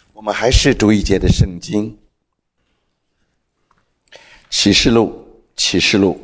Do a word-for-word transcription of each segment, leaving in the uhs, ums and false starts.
我们还是读一节的圣经，启示录，启示录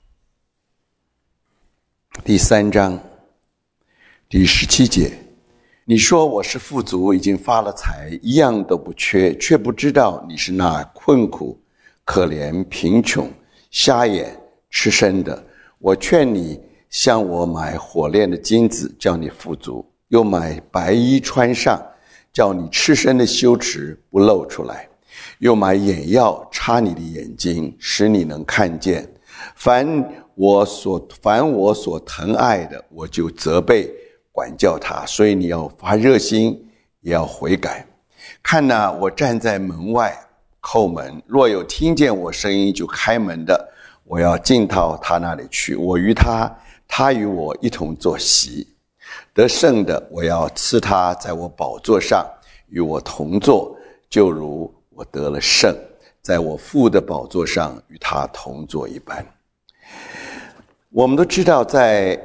第三章第十七节。你说我是富足，已经发了财，一样都不缺，却不知道你是那困苦、可怜、贫穷、瞎眼、吃身的。我劝你向我买火炼的金子，叫你富足；又买白衣穿上，叫你赤身的羞耻不露出来；又买眼药插你的眼睛，使你能看见。凡我所凡我所疼爱的，我就责备管教他。所以你要发热心，也要悔改。看哪，我站在门外叩门，若有听见我声音就开门的，我要进到他那里去，我与他，他与我一同坐席。得胜的，我要赐他在我宝座上与我同坐，就如我得了胜，在我父的宝座上与他同坐一般。我们都知道，在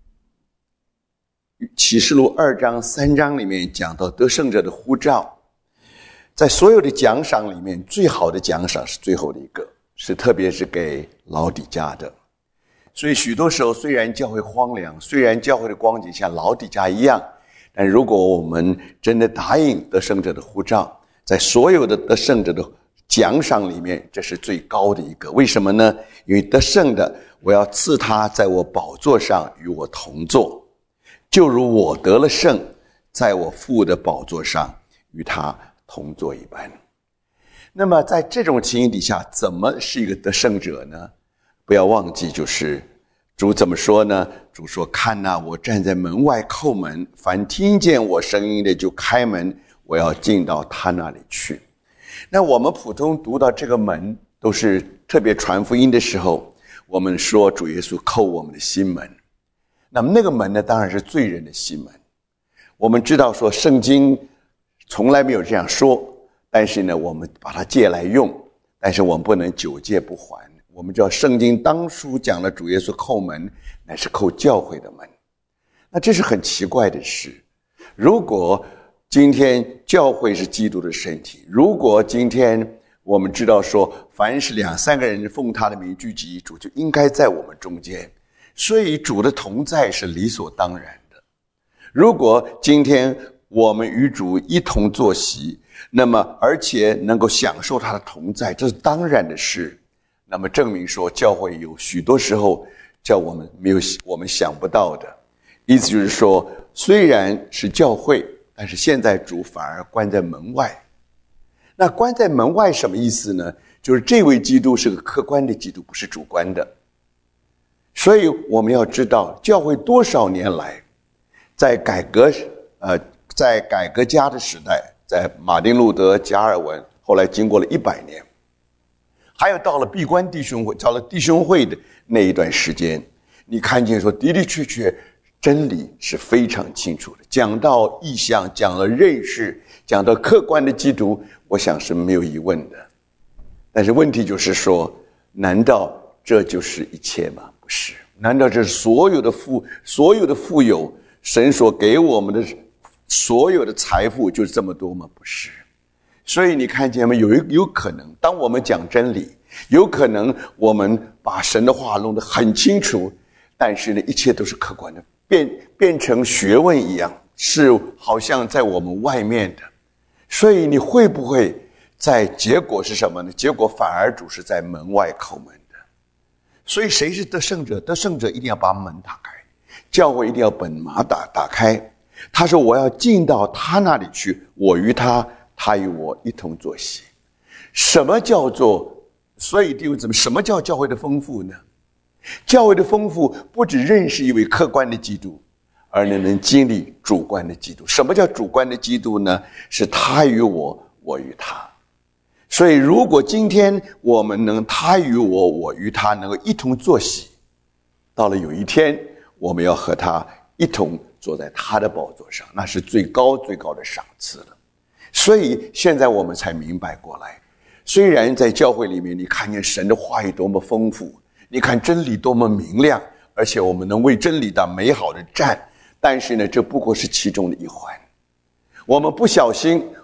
启示录二章三章里面讲到得胜者的呼召，在所有的奖赏里面，最好的奖赏是最后的一个，是特别是给老底嘉的。所以许多时候，虽然教会荒凉，虽然教会的光景像老底嘉一样，但如果我们真的答应得胜者的呼召，在所有的得胜者的奖赏里面，这是最高的一个。为什么呢？因为得胜的，我要赐他在我宝座上与我同坐，就如我得了胜，在我父的宝座上与他同坐一般。那么在这种情形底下，怎么是一个得胜者呢？不要忘记，就是主怎么说呢？主说：看哪，我站在门外叩门，凡听见我声音的就开门，我要进到他那里去。那我们普通读到这个门，都是特别传福音的时候，我们说主耶稣叩我们的心门。那么那个门呢，当然是罪人的心门。我们知道说圣经从来没有这样说，但是呢，我们把它借来用，但是我们不能久借不还。我们知道圣经当初讲了主耶稣叩门，乃是叩教会的门。那这是很奇怪的事。如果今天教会是基督的身体，如果今天我们知道说凡是两三个人奉他的名聚集，主就应该在我们中间，所以主的同在是理所当然的。如果今天我们与主一同坐席，那么而且能够享受他的同在，这是当然的事。那么证明说教会有许多时候叫我们没有我们想不到的。意思就是说，虽然是教会，但是现在主反而关在门外。那关在门外什么意思呢？就是这位基督是个客观的基督，不是主观的。所以我们要知道，教会多少年来，在改革呃，在改革家的时代，在马丁路德、加尔文，后来经过了一百年，还有到了闭关弟兄会，到了弟兄会的那一段时间，你看见说的的确确真理是非常清楚的，讲到意象，讲了认识，讲到客观的基督，我想是没有疑问的。但是问题就是说，难道这就是一切吗？不是。难道这是所有的富所有的富有，神所给我们的所有的财富就是这么多吗？不是。所以你看见吗？有有可能当我们讲真理，有可能我们把神的话弄得很清楚，但是呢，一切都是客观的，变变成学问一样，是好像在我们外面的。所以你会不会在结果是什么呢？结果反而主是在门外叩门的。所以谁是得胜者？得胜者一定要把门打开，教会一定要本马打打开。他说我要进到他那里去，我与他，他与我一同坐席。什么叫做，所以弟兄姊妹，什么叫教会的丰富呢？教会的丰富不只认识一位客观的基督，而能能经历主观的基督。什么叫主观的基督呢？是他与我，我与他。所以如果今天我们能他与我，我与他能够一同坐席，到了有一天我们要和他一同坐在他的宝座上，那是最高最高的赏赐了。所以现在我们才明白过来，虽然在教会里面你看见神的话语多么丰富，你看真理多么明亮，而且我们能为真理打美好的战，但是呢，这不过是其中的一环。我们不小心，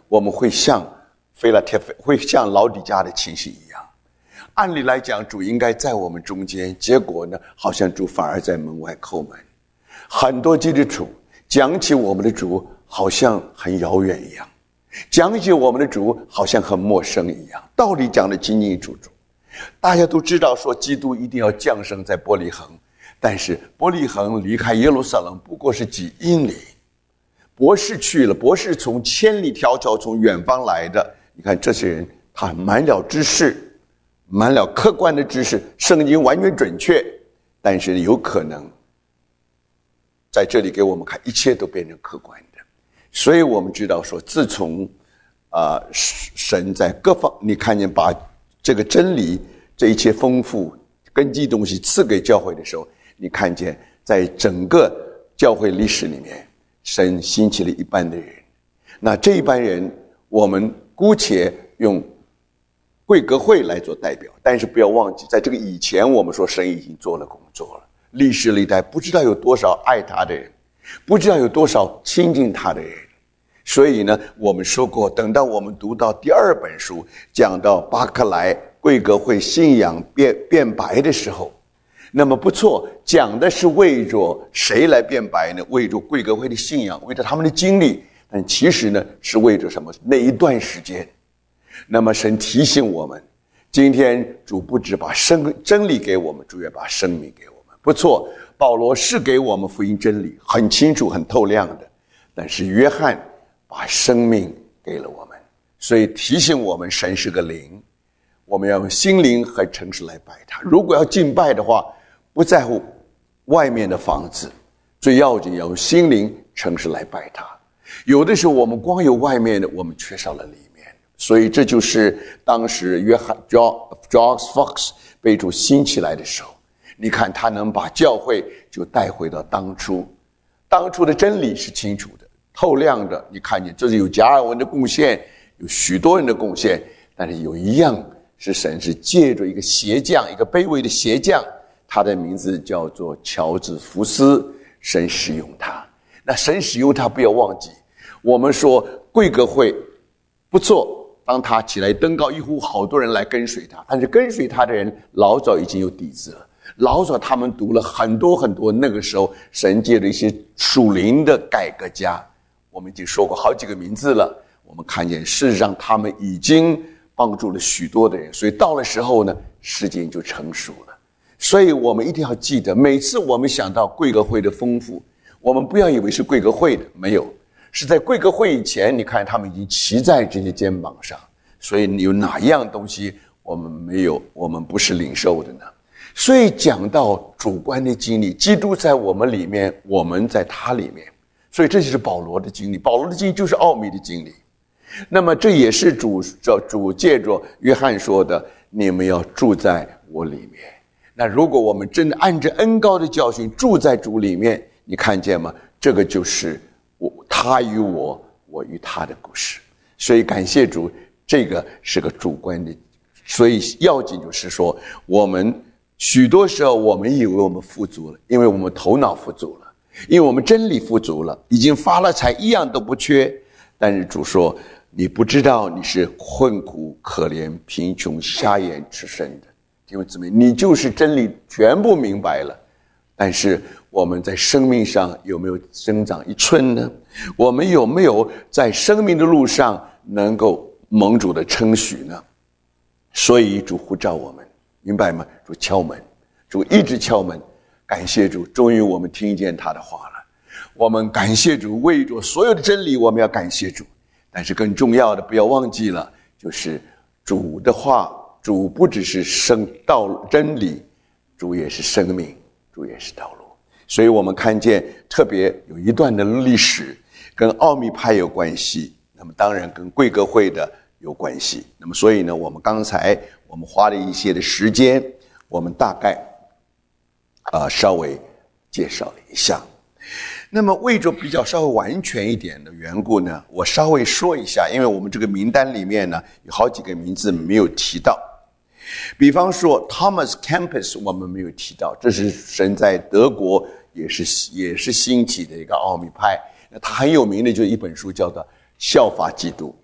我们会像菲拉铁菲，会像老底嘉的情形一样。按理来讲，主应该在我们中间，结果呢，好像主反而在门外叩门。很多基督徒讲起我们的主，好像很遥远一样，讲起我们的主，好像很陌生一样。道理讲得清清楚楚，大家都知道说，基督一定要降生在伯利恒，但是伯利恒离开耶路撒冷不过是几英里。博士去了，博士从千里迢迢从远方来的。你看这些人，他满了知识，满了客观的知识，圣经完全准确，但是有可能在这里给我们看，一切都变成客观的。所以我们知道说，自从啊、呃、神在各方，你看见把这个真理这一切丰富根基东西赐给教会的时候，你看见在整个教会历史里面，神兴起了一般的人。那这一般人，我们姑且用贵格会来做代表，但是不要忘记，在这个以前，我们说神已经做了工作了。历史历代不知道有多少爱他的人，不知道有多少亲近他的人。所以呢，我们说过，等到我们读到第二本书，讲到巴克莱贵格会信仰变变白的时候，那么不错，讲的是为着谁来变白呢？为着贵格会的信仰，为着他们的经历。但其实呢，是为着什么？那一段时间。那么神提醒我们，今天主不只把生真理给我们，主也把生命给我们。不错，保罗是给我们福音真理，很清楚很透亮的，但是约翰把生命给了我们，所以提醒我们，神是个灵，我们要用心灵和诚实来拜他。如果要敬拜的话，不在乎外面的房子，最要紧要用心灵诚实来拜他。有的时候我们光有外面的，我们缺少了里面，所以这就是当时约翰 George Fox 被主兴起来的时候，你看他能把教会就带回到当初，当初的真理是清楚的透亮的。你看见这是有加尔文的贡献，有许多人的贡献，但是有一样是神是借着一个鞋匠，一个卑微的鞋匠，他的名字叫做乔治福斯，神使用他。那神使用他，不要忘记，我们说贵格会不错，当他起来登高一呼，好多人来跟随他，但是跟随他的人老早已经有底子了，老早他们读了很多很多，那个时候神借着一些属灵的改革家，我们已经说过好几个名字了，我们看见事实上他们已经帮助了许多的人，所以到了时候呢，时间就成熟了。所以我们一定要记得，每次我们想到贵格会的丰富，我们不要以为是贵格会的，没有，是在贵格会以前，你看他们已经骑在这些肩膀上，所以有哪一样东西我们没有，我们不是领受的呢？所以讲到主观的经历，基督在我们里面，我们在他里面，所以这就是保罗的经历，保罗的经历就是奥秘的经历。那么这也是主主借着约翰说的，你们要住在我里面。那如果我们真的按着恩膏的教训住在主里面，你看见吗？这个就是我他与我，我与他的故事。所以感谢主，这个是个主观的。所以要紧就是说，我们许多时候我们以为我们富足了，因为我们头脑富足了，因为我们真理富足了，已经发了财，一样都不缺。但是主说，你不知道你是困苦、可怜、贫穷、瞎眼、赤身的。弟兄姊妹，你就是真理全部明白了，但是我们在生命上有没有增长一寸呢？我们有没有在生命的路上能够蒙主的称许呢？所以主呼召我们，明白吗？主敲门，主一直敲门。感谢主，终于我们听见他的话了。我们感谢主，为着所有的真理我们要感谢主，但是更重要的不要忘记了，就是主的话，主不只是生道真理，主也是生命，主也是道路。所以我们看见特别有一段的历史跟奥秘派有关系，那么当然跟贵格会的有关系。那么所以呢，我们刚才我们花了一些的时间，我们大概呃稍微介绍了一下。那么为着比较稍微完全一点的缘故呢，我稍微说一下，因为我们这个名单里面呢有好几个名字没有提到。比方说 Thomas Kempis 我们没有提到，这是神在德国也是也是兴起的一个奥秘派，他很有名的就是一本书叫做效法基督，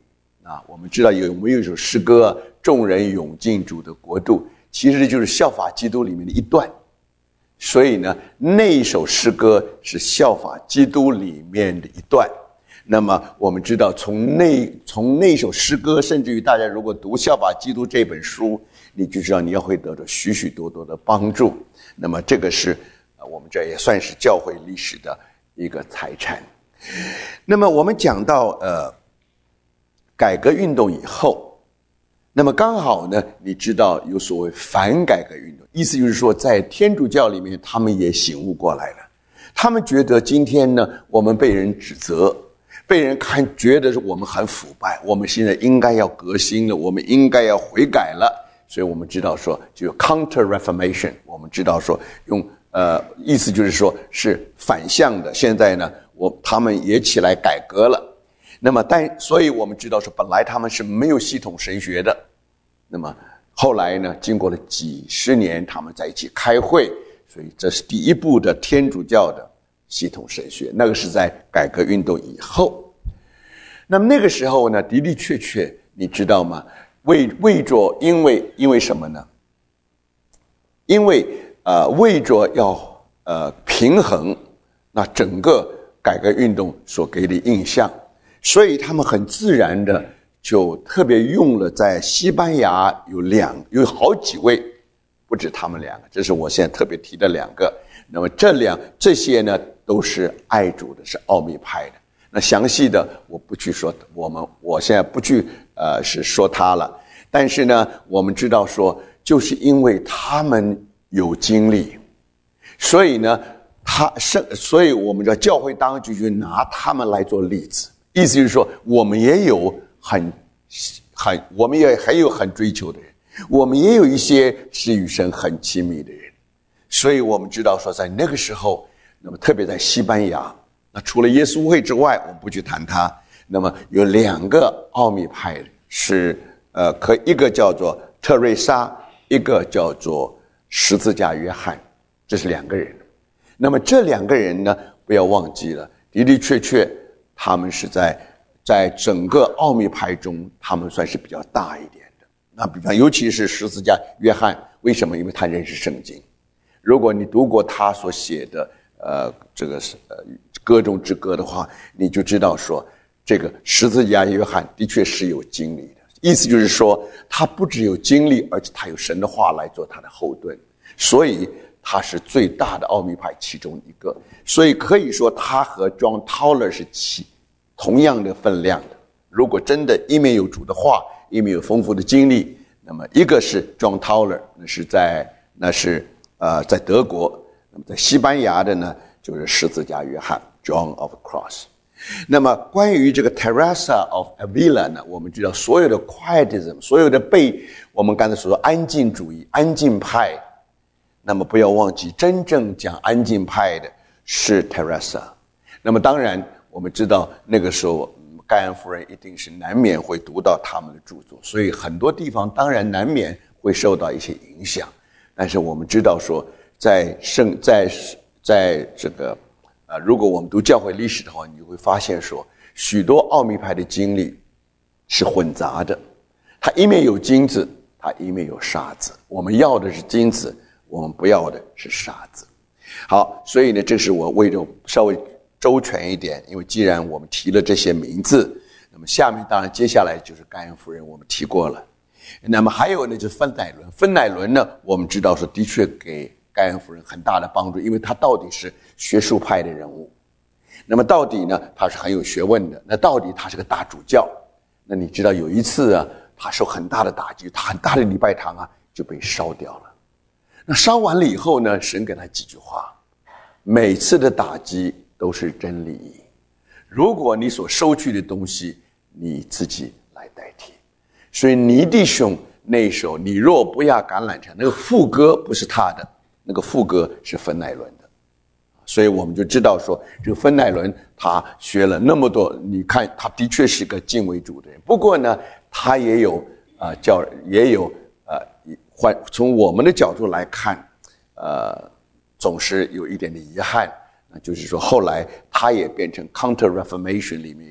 啊，我们知道有没有一首诗歌，众人涌进主的国度，其实就是效法基督里面的一段。所以呢，那一首诗歌是效法基督里面的一段。那么我们知道从那从那首诗歌，甚至于大家如果读效法基督这本书，你就知道你要会得到许许多多的帮助。那么这个是呃我们这也算是教会历史的一个财产。那么我们讲到呃改革运动以后，那么刚好呢，你知道有所谓反改革运动，意思就是说在天主教里面他们也醒悟过来了，他们觉得今天呢我们被人指责，被人看觉得我们很腐败，我们现在应该要革新了，我们应该要悔改了。所以我们知道说就 counter reformation， 我们知道说用呃意思就是说是反向的，现在呢我他们也起来改革了。那么但所以我们知道说本来他们是没有系统神学的，那么后来呢经过了几十年他们在一起开会，所以这是第一步的天主教的系统神学，那个是在改革运动以后。那么那个时候呢的的确确你知道吗，为为着因为因为什么呢？因为呃为着要呃平衡那整个改革运动所给的印象，所以他们很自然的就特别用了在西班牙有两有好几位，不止他们两个，这是我现在特别提的两个。那么这两这些呢都是爱主的，是奥秘派的。那详细的我不去说，我们我现在不去呃是说他了。但是呢，我们知道说，就是因为他们有经历，所以呢，他是所以我们的教会当局就拿他们来做例子。意思就是说，我们也有很很我们也还有很追求的人，我们也有一些是与神很亲密的人。所以我们知道说，在那个时候，那么特别在西班牙，那除了耶稣会之外，我们不去谈它。那么有两个奥秘派是呃，可一个叫做特瑞莎，一个叫做十字架约翰，这是两个人。那么这两个人呢，不要忘记了，的的确确，他们是在在整个奥秘派中，他们算是比较大一点的。那比方，尤其是十字架约翰，为什么？因为他认识圣经。如果你读过他所写的呃这个是呃歌中之歌的话，你就知道说，这个十字架约翰的确是有经历的。意思就是说，他不只有经历，而且他有神的话来做他的后盾，所以他是最大的奥秘派其中一个。所以可以说，他和 John Tauler 是起同样的分量的。如果真的一面有主的话，一面有丰富的经历，那么一个是 John Tauler， 那是在那是呃在德国；那么在西班牙的呢，就是十字架约翰 John of the Cross。那么关于这个 Teresa of Avila 呢，我们知道所有的 quietism， 所有的被我们刚才所说安静主义、安静派，那么不要忘记，真正讲安静派的是 Teresa。那么当然，我们知道那个时候盖安夫人一定是难免会读到他们的著作，所以很多地方当然难免会受到一些影响。但是我们知道说，在圣在在这个。呃，如果我们读教会历史的话，你就会发现说，许多奥秘派的经历是混杂的。它一面有金子，它一面有沙子。我们要的是金子，我们不要的是沙子。好，所以呢，这是我为了稍微周全一点，因为既然我们提了这些名字，那么下面当然接下来就是盖恩夫人，我们提过了。那么还有呢，就是芬乃伦。芬乃伦呢，我们知道说的确给盖恩夫人很大的帮助，因为他到底是学术派的人物，那么到底呢他是很有学问的，那到底他是个大主教。那你知道有一次啊，他受很大的打击，他很大的礼拜堂啊就被烧掉了。那烧完了以后呢，神给他几句话，每次的打击都是真利益，如果你所收取的东西你自己来代替。所以尼弟兄那首你若不压橄榄城，那个副歌不是他的，那个副歌是芬乃伦的。所以我们就知道说，这个芬乃伦他学了那么多，你看他的确是个敬畏主的人。不过呢，他也有啊、呃，叫也有呃，换从我们的角度来看，呃，总是有一点的遗憾，那就是说后来他也变成 Counter Reformation 里面一个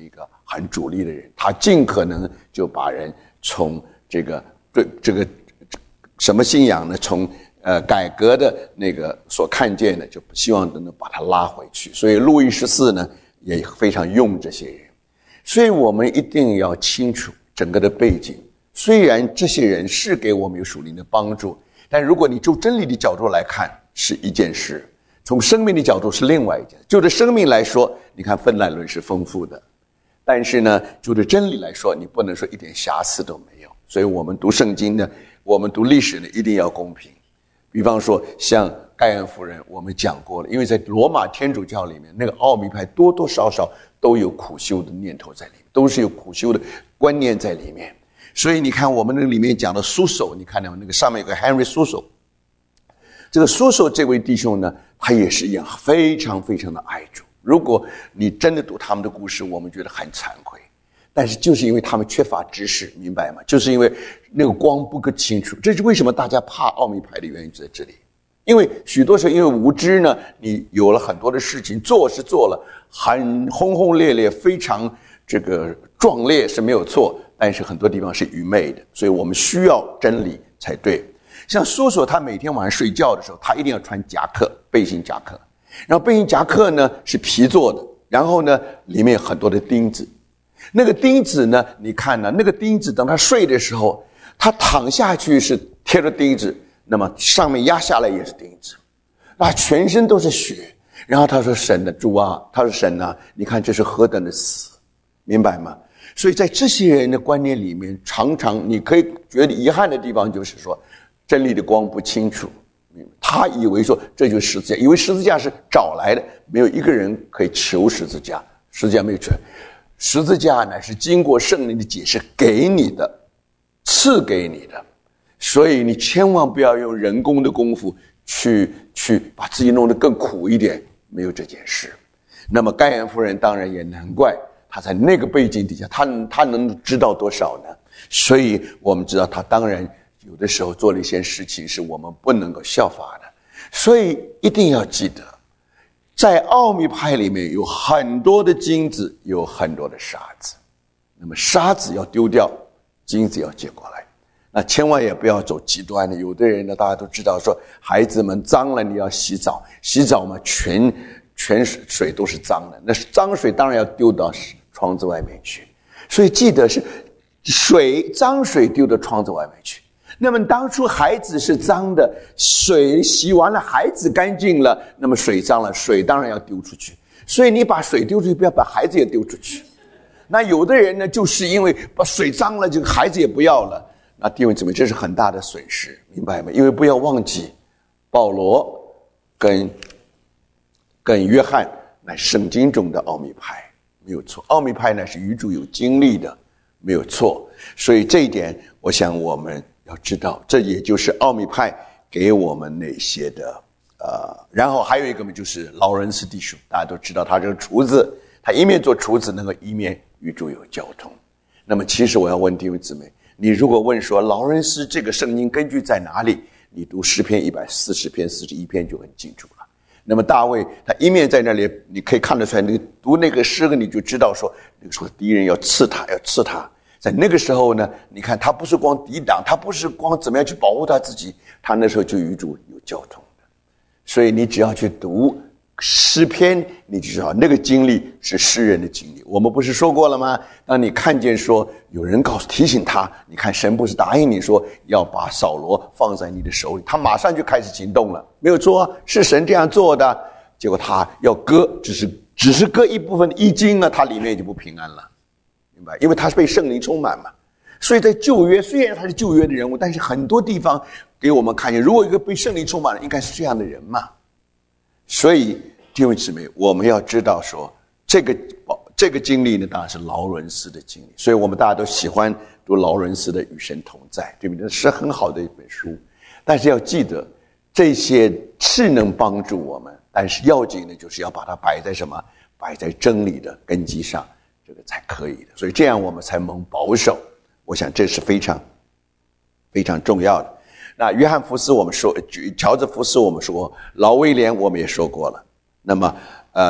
很主力的人，他尽可能就把人从这个这这个什么信仰呢？从呃改革的那个所看见的，就希望能把他拉回去。所以路易十四呢也非常用这些人，所以我们一定要清楚整个的背景。虽然这些人是给我们有属灵的帮助，但如果你就真理的角度来看是一件事，从生命的角度是另外一件。就着生命来说，你看分栏论是丰富的，但是呢就着真理来说，你不能说一点瑕疵都没有。所以我们读圣经呢，我们读历史呢一定要公平。比方说像盖恩夫人我们讲过了，因为在罗马天主教里面，那个奥秘派多多少少都有苦修的念头在里面，都是有苦修的观念在里面。所以你看我们那里面讲的苏手，你看到那个上面有个 Henry 苏手，这个苏手这位弟兄呢，他也是一样非常非常的爱主。如果你真的读他们的故事，我们觉得很惭愧，但是就是因为他们缺乏知识，明白吗？就是因为那个光不够清楚，这是为什么大家怕奥秘派的原因就在这里。因为许多时候因为无知呢，你有了很多的事情做是做了，很轰轰烈烈，非常这个壮烈是没有错，但是很多地方是愚昧的，所以我们需要真理才对。像苏索他每天晚上睡觉的时候，他一定要穿夹克，背心夹克，然后背心夹克呢是皮做的，然后呢里面有很多的钉子，那个钉子呢你看呢，那个钉子等他睡的时候，他躺下去是贴着钉子，那么上面压下来也是钉子，那全身都是血。然后他说神的主啊，他说神啊，你看这是何等的死，明白吗？所以在这些人的观念里面，常常你可以觉得遗憾的地方就是说真理的光不清楚，他以为说这就是十字架，以为十字架是找来的，没有一个人可以求十字架，十字架没有求，十字架乃是经过圣灵的解释给你的，赐给你的，所以你千万不要用人工的功夫去去把自己弄得更苦一点，没有这件事。那么盖恩夫人当然也难怪，她在那个背景底下，她她能知道多少呢？所以我们知道她当然有的时候做了一些事情是我们不能够效法的。所以一定要记得，在奥秘派里面有很多的金子，有很多的沙子，那么沙子要丢掉，金子要接过来。那千万也不要走极端的，有的人呢，大家都知道说孩子们脏了你要洗澡，洗澡嘛全全水都是脏的，那脏水当然要丢到窗子外面去。所以记得是水脏水丢到窗子外面去。那么当初孩子是脏的，水洗完了孩子干净了，那么水脏了，水当然要丢出去。所以你把水丢出去，不要把孩子也丢出去。那有的人呢，就是因为把水脏了，这个孩子也不要了，那弟兄姊妹，这是很大的损失，明白吗？因为不要忘记，保罗跟跟约翰乃是圣经中的奥秘派，没有错。奥秘派呢是与主有经历的，没有错。所以这一点，我想我们要知道，这也就是奥秘派给我们那些的呃，然后还有一个嘛，就是劳伦斯弟兄，大家都知道他这个厨子，他一面做厨子，能够一面与主有交通。那么其实我要问弟兄姊妹，你如果问说劳伦斯这个圣经根据在哪里，你读诗篇一百四十篇四十一篇就很清楚了。那么大卫他一面在那里，你可以看得出来，那个读那个诗你就知道说，那个时候敌人要刺他，要刺他。在那个时候呢，你看他不是光抵挡，他不是光怎么样去保护他自己，他那时候就与主有交通的。所以你只要去读诗篇，你就知道那个经历是诗人的经历。我们不是说过了吗？当你看见说有人告诉提醒他，你看神不是答应你说要把扫罗放在你的手里，他马上就开始行动了，没有错，是神这样做的。结果他要割，只是只是割一部分衣襟呢，他里面就不平安了，明白？因为他是被圣灵充满嘛。所以在旧约，虽然他是旧约的人物，但是很多地方给我们看见，如果一个被圣灵充满了，应该是这样的人嘛。所以弟兄姊妹，我们要知道说，这个这个经历呢，当然是劳伦斯的经历。所以我们大家都喜欢读劳伦斯的《与神同在》，对不对？是很好的一本书。但是要记得，这些是能帮助我们，但是要紧的就是要把它摆在什么？摆在真理的根基上，这个才可以的。所以这样我们才蒙保守。我想这是非常非常重要的。那约翰福斯我们说，乔治福斯我们说，老威廉我们也说过了。那么呃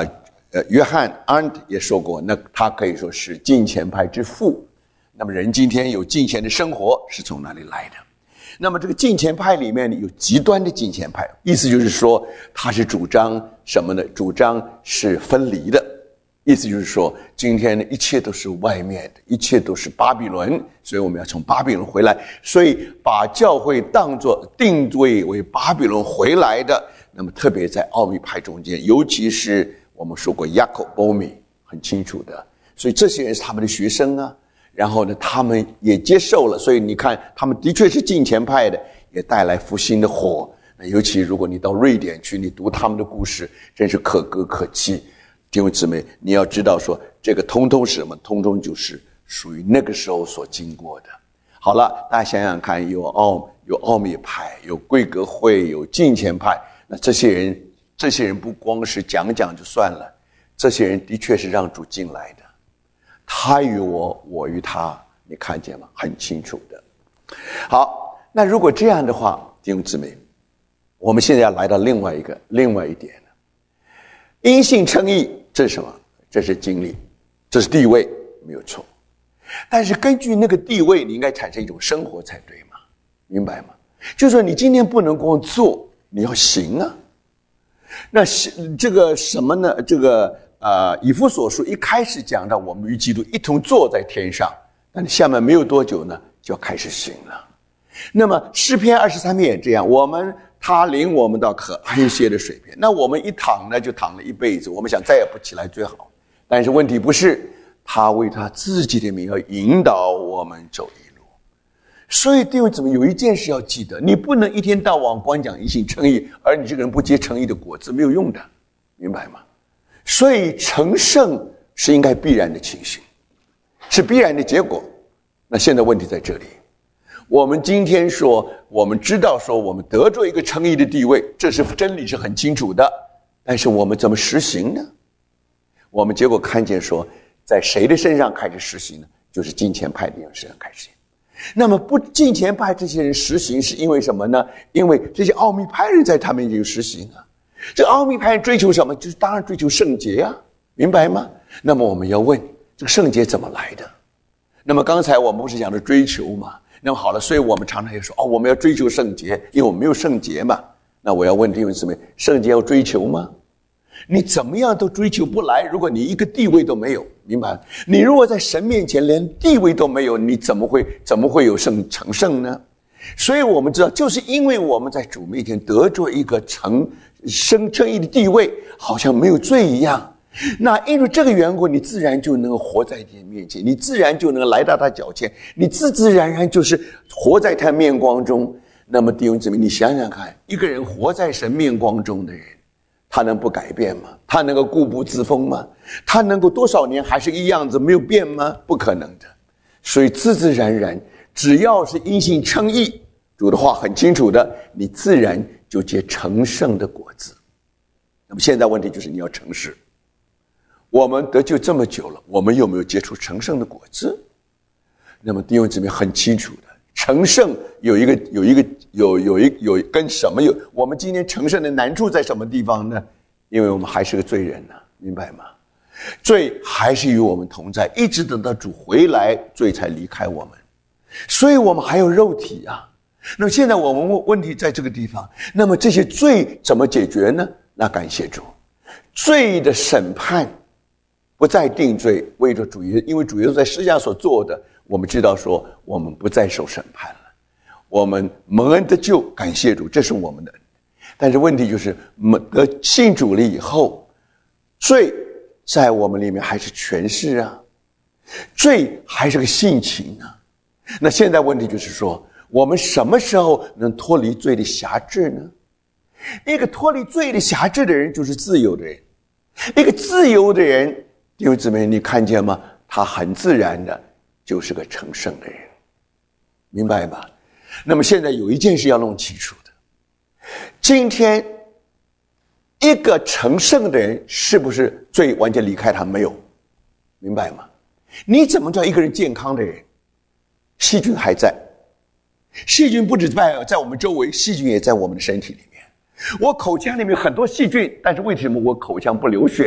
呃，约翰安德也说过，那他可以说是金钱派之父。那么人今天有金钱的生活是从哪里来的？那么这个金钱派里面有极端的金钱派，意思就是说他是主张什么呢？主张是分离的，意思就是说今天的一切都是外面的，一切都是巴比伦，所以我们要从巴比伦回来，所以把教会当作定位为巴比伦回来的。那么特别在奥秘派中间，尤其是我们说过雅各波米很清楚的，所以这些人是他们的学生啊，然后呢他们也接受了，所以你看他们的确是金钱派的，也带来复兴的火。那尤其如果你到瑞典去，你读他们的故事，真是可歌可泣。弟兄姊妹，你要知道说这个通通是什么？通通就是属于那个时候所经过的。好了，大家想想看，有奥有奥秘派，有贵格会，有金钱派，那这些人这些人不光是讲讲就算了，这些人的确是让主进来的，他与我，我与他，你看见吗？很清楚的。好，那如果这样的话，弟兄姊妹，我们现在要来到另外一个另外一点了。因信称义，这是什么？这是经历，这是地位，没有错。但是根据那个地位，你应该产生一种生活才对嘛？明白吗？就是说你今天不能光做，你要行啊。那这个什么呢？这个呃，以弗所书一开始讲到我们与基督一同坐在天上，但下面没有多久呢，就要开始行了。那么诗篇二十三篇也这样，我们他领我们到可安歇的水边，那我们一躺呢就躺了一辈子，我们想再也不起来最好。但是问题不是，他为他自己的名要引导我们走一路。所以弟兄姊妹，有一件事要记得，你不能一天到晚光讲因信称义，而你这个人不结称义的果子，没有用的，明白吗？所以成圣是应该必然的情形，是必然的结果。那现在问题在这里，我们今天说我们知道说我们得着一个称义的地位，这是真理，是很清楚的，但是我们怎么实行呢？我们结果看见说在谁的身上开始实行呢？就是金钱派的人身上开始实行。那么不金钱派这些人实行是因为什么呢？因为这些奥秘派人在他们也有实行啊。这奥秘派人追求什么？就是当然追求圣洁啊，明白吗？那么我们要问，这个圣洁怎么来的？那么刚才我们不是讲的追求嘛？那么好了，所以我们常常也说哦，我们要追求圣洁，因为我们没有圣洁嘛。那我要问弟兄姊妹，圣洁要追求吗？你怎么样都追求不来，如果你一个地位都没有，明白？你如果在神面前连地位都没有，你怎么会怎么会有圣成圣呢？所以我们知道，就是因为我们在主面前得着一个成圣称义的地位，好像没有罪一样。那因为这个缘故，你自然就能够活在你面前，你自然就能来到他脚前，你自自然然就是活在他面光中。那么弟兄姊妹，你想想看，一个人活在神面光中的人，他能不改变吗？他能够固步自封吗？他能够多少年还是一样子没有变吗？不可能的。所以自自然然，只要是因信称义，主的话很清楚的，你自然就结成圣的果子。那么现在问题就是你要诚实，我们得救这么久了，我们有没有结出成圣的果子？那么弟兄姊妹很清楚的，成圣有一个有一个有有一有跟什么有？我们今天成圣的难处在什么地方呢？因为我们还是个罪人呢、啊，明白吗？罪还是与我们同在，一直等到主回来，罪才离开我们。所以我们还有肉体啊。那么现在我们问题在这个地方，那么这些罪怎么解决呢？那感谢主，罪的审判不再定罪，为着主耶稣，因为主耶稣在十字架所做的，我们知道说我们不再受审判了，我们蒙恩得救，感谢主，这是我们的。但是问题就是得信主了以后，罪在我们里面还是权势啊，罪还是个性情啊。那现在问题就是说，我们什么时候能脱离罪的辖制呢？一个脱离罪的辖制的人就是自由的人，一个自由的人，弟兄姊妹你看见吗？他很自然的就是个成圣的人，明白吧？那么现在有一件事要弄清楚的，今天一个成圣的人是不是罪完全离开他？没有，明白吗？你怎么知道一个人健康的人？细菌还在，细菌不止在在我们周围，细菌也在我们的身体里面。我口腔里面很多细菌，但是为什么我口腔不流血？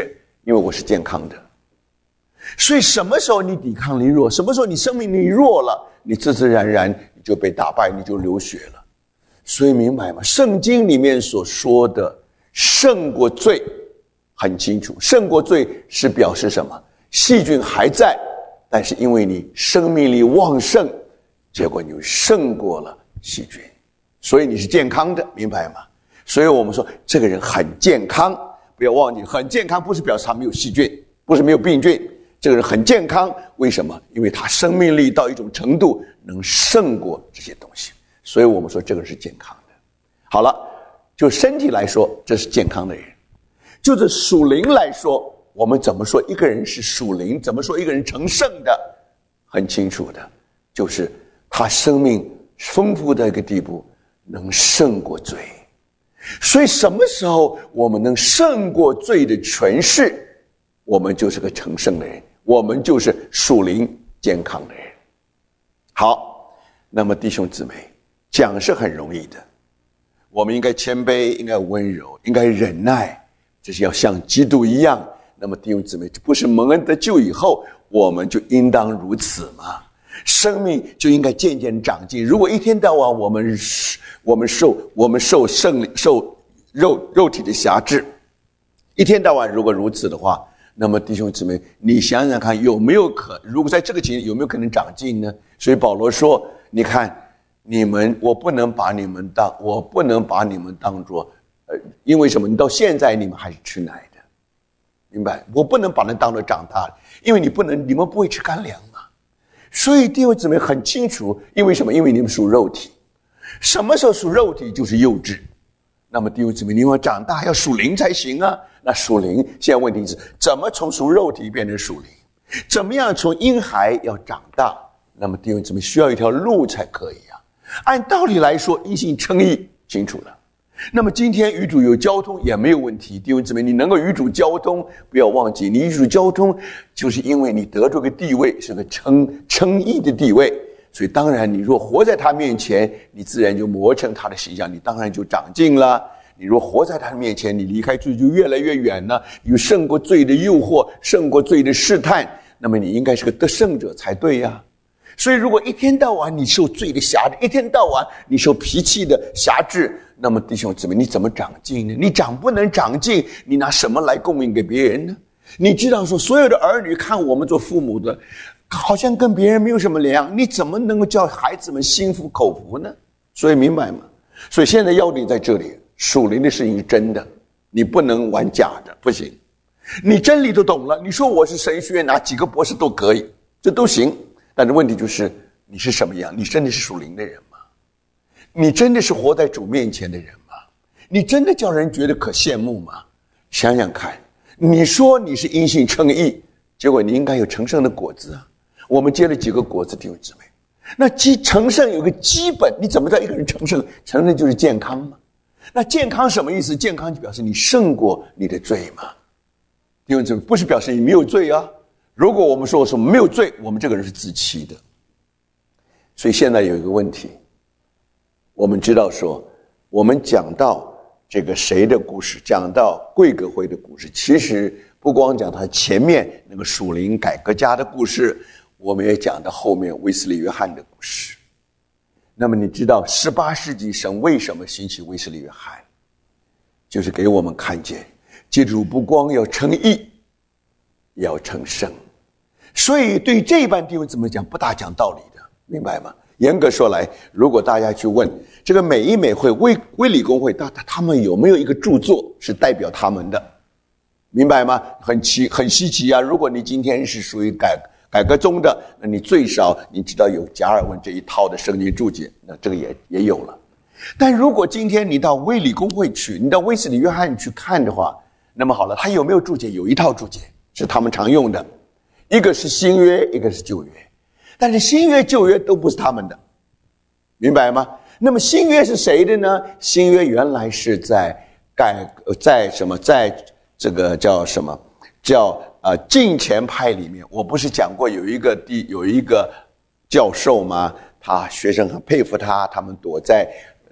因为我是健康的。所以什么时候你抵抗力弱，什么时候你生命力弱了，你自自然然你就被打败，你就流血了。所以明白吗？圣经里面所说的胜过罪很清楚，胜过罪是表示什么？细菌还在，但是因为你生命力旺盛，结果你就胜过了细菌，所以你是健康的，明白吗？所以我们说这个人很健康，不要忘记很健康不是表示他没有细菌，不是没有病菌，这个人很健康，为什么？因为他生命力到一种程度能胜过这些东西，所以我们说这个人是健康的。好了，就身体来说这是健康的人，就是属灵来说，我们怎么说一个人是属灵，怎么说一个人成圣的，很清楚的，就是他生命丰富的一个地步能胜过罪。所以什么时候我们能胜过罪的权势，我们就是个成圣的人，我们就是属灵健康的人。好，那么弟兄姊妹，讲是很容易的，我们应该谦卑，应该温柔，应该忍耐，这是要像基督一样。那么弟兄姊妹，这不是蒙恩得救以后我们就应当如此吗？生命就应该渐渐长进。如果一天到晚我们我们受我们受圣受肉肉体的辖制，一天到晚如果如此的话，那么弟兄姊妹，你想想看，有没有可如果在这个情形有没有可能长进呢？所以保罗说，你看你们，我不能把你们当我不能把你们当作呃，因为什么？你到现在你们还是吃奶的，明白？我不能把人当作长大的，因为你不能，你们不会吃干粮嘛。所以弟兄姊妹很清楚，因为什么？因为你们属肉体。什么时候属肉体就是幼稚。那么弟兄姊妹，你们长大要属灵才行啊。那属灵现在问题是怎么从属肉体变成属灵？怎么样从婴孩要长大？那么弟兄姊妹需要一条路才可以啊。按道理来说，因信称义清楚了。那么今天与主有交通也没有问题，弟兄姊妹，你能够与主交通，不要忘记，你与主交通就是因为你得着个地位，是个称称义的地位，所以当然你若活在他面前，你自然就磨成他的形象，你当然就长进了。你若活在他的面前，你离开罪就越来越远了，你胜过罪的诱惑，胜过罪的试探，那么你应该是个得胜者才对呀。所以如果一天到晚你受罪的辖制，一天到晚你受脾气的辖制，那么弟兄姊妹，你怎么长进呢？你长不能长进，你拿什么来供应给别人呢？你知道说所有的儿女看我们做父母的好像跟别人没有什么两样，你怎么能够叫孩子们心服口服呢？所以明白吗？所以现在要点在这里，属灵的事情是真的，你不能玩假的，不行。你真理都懂了，你说我是神学院拿几个博士都可以，这都行。但是问题就是你是什么样？你真的是属灵的人吗？你真的是活在主面前的人吗？你真的叫人觉得可羡慕吗？想想看，你说你是因信称义，结果你应该有成圣的果子啊。我们结了几个果子，弟兄姊妹。那基成圣有个基本，你怎么知道一个人成圣？成圣就是健康嘛。那健康什么意思？健康就表示你胜过你的罪嘛。弟兄姊妹，不是表示你没有罪啊。如果我们说什么没有罪，我们这个人是自欺的。所以现在有一个问题，我们知道说，我们讲到这个谁的故事，讲到贵格会的故事，其实不光讲他前面那个属灵改革家的故事，我们也讲到后面卫斯理约翰的故事。那么你知道十八世纪神为什么兴起卫斯理约翰？就是给我们看见，基督不光要称义，也要成圣。所以对于这一班弟兄怎么讲，不大讲道理的，明白吗？严格说来，如果大家去问这个美医美会、卫卫理公会，他他们有没有一个著作是代表他们的，明白吗？很奇很稀奇啊！如果你今天是属于改改革中的，那你最少你知道有加尔文这一套的圣经注解，那这个也也有了。但如果今天你到卫理公会去，你到卫斯理约翰去看的话，那么好了，他有没有注解？有一套注解是他们常用的，一个是新约，一个是旧约。但是新约旧约都不是他们的，明白吗？那么新约是谁的呢？新约原来是在改在什么在这个叫什么叫呃敬虔派里面。我不是讲过有一个第有一个教授吗？他学生很佩服他，他们躲在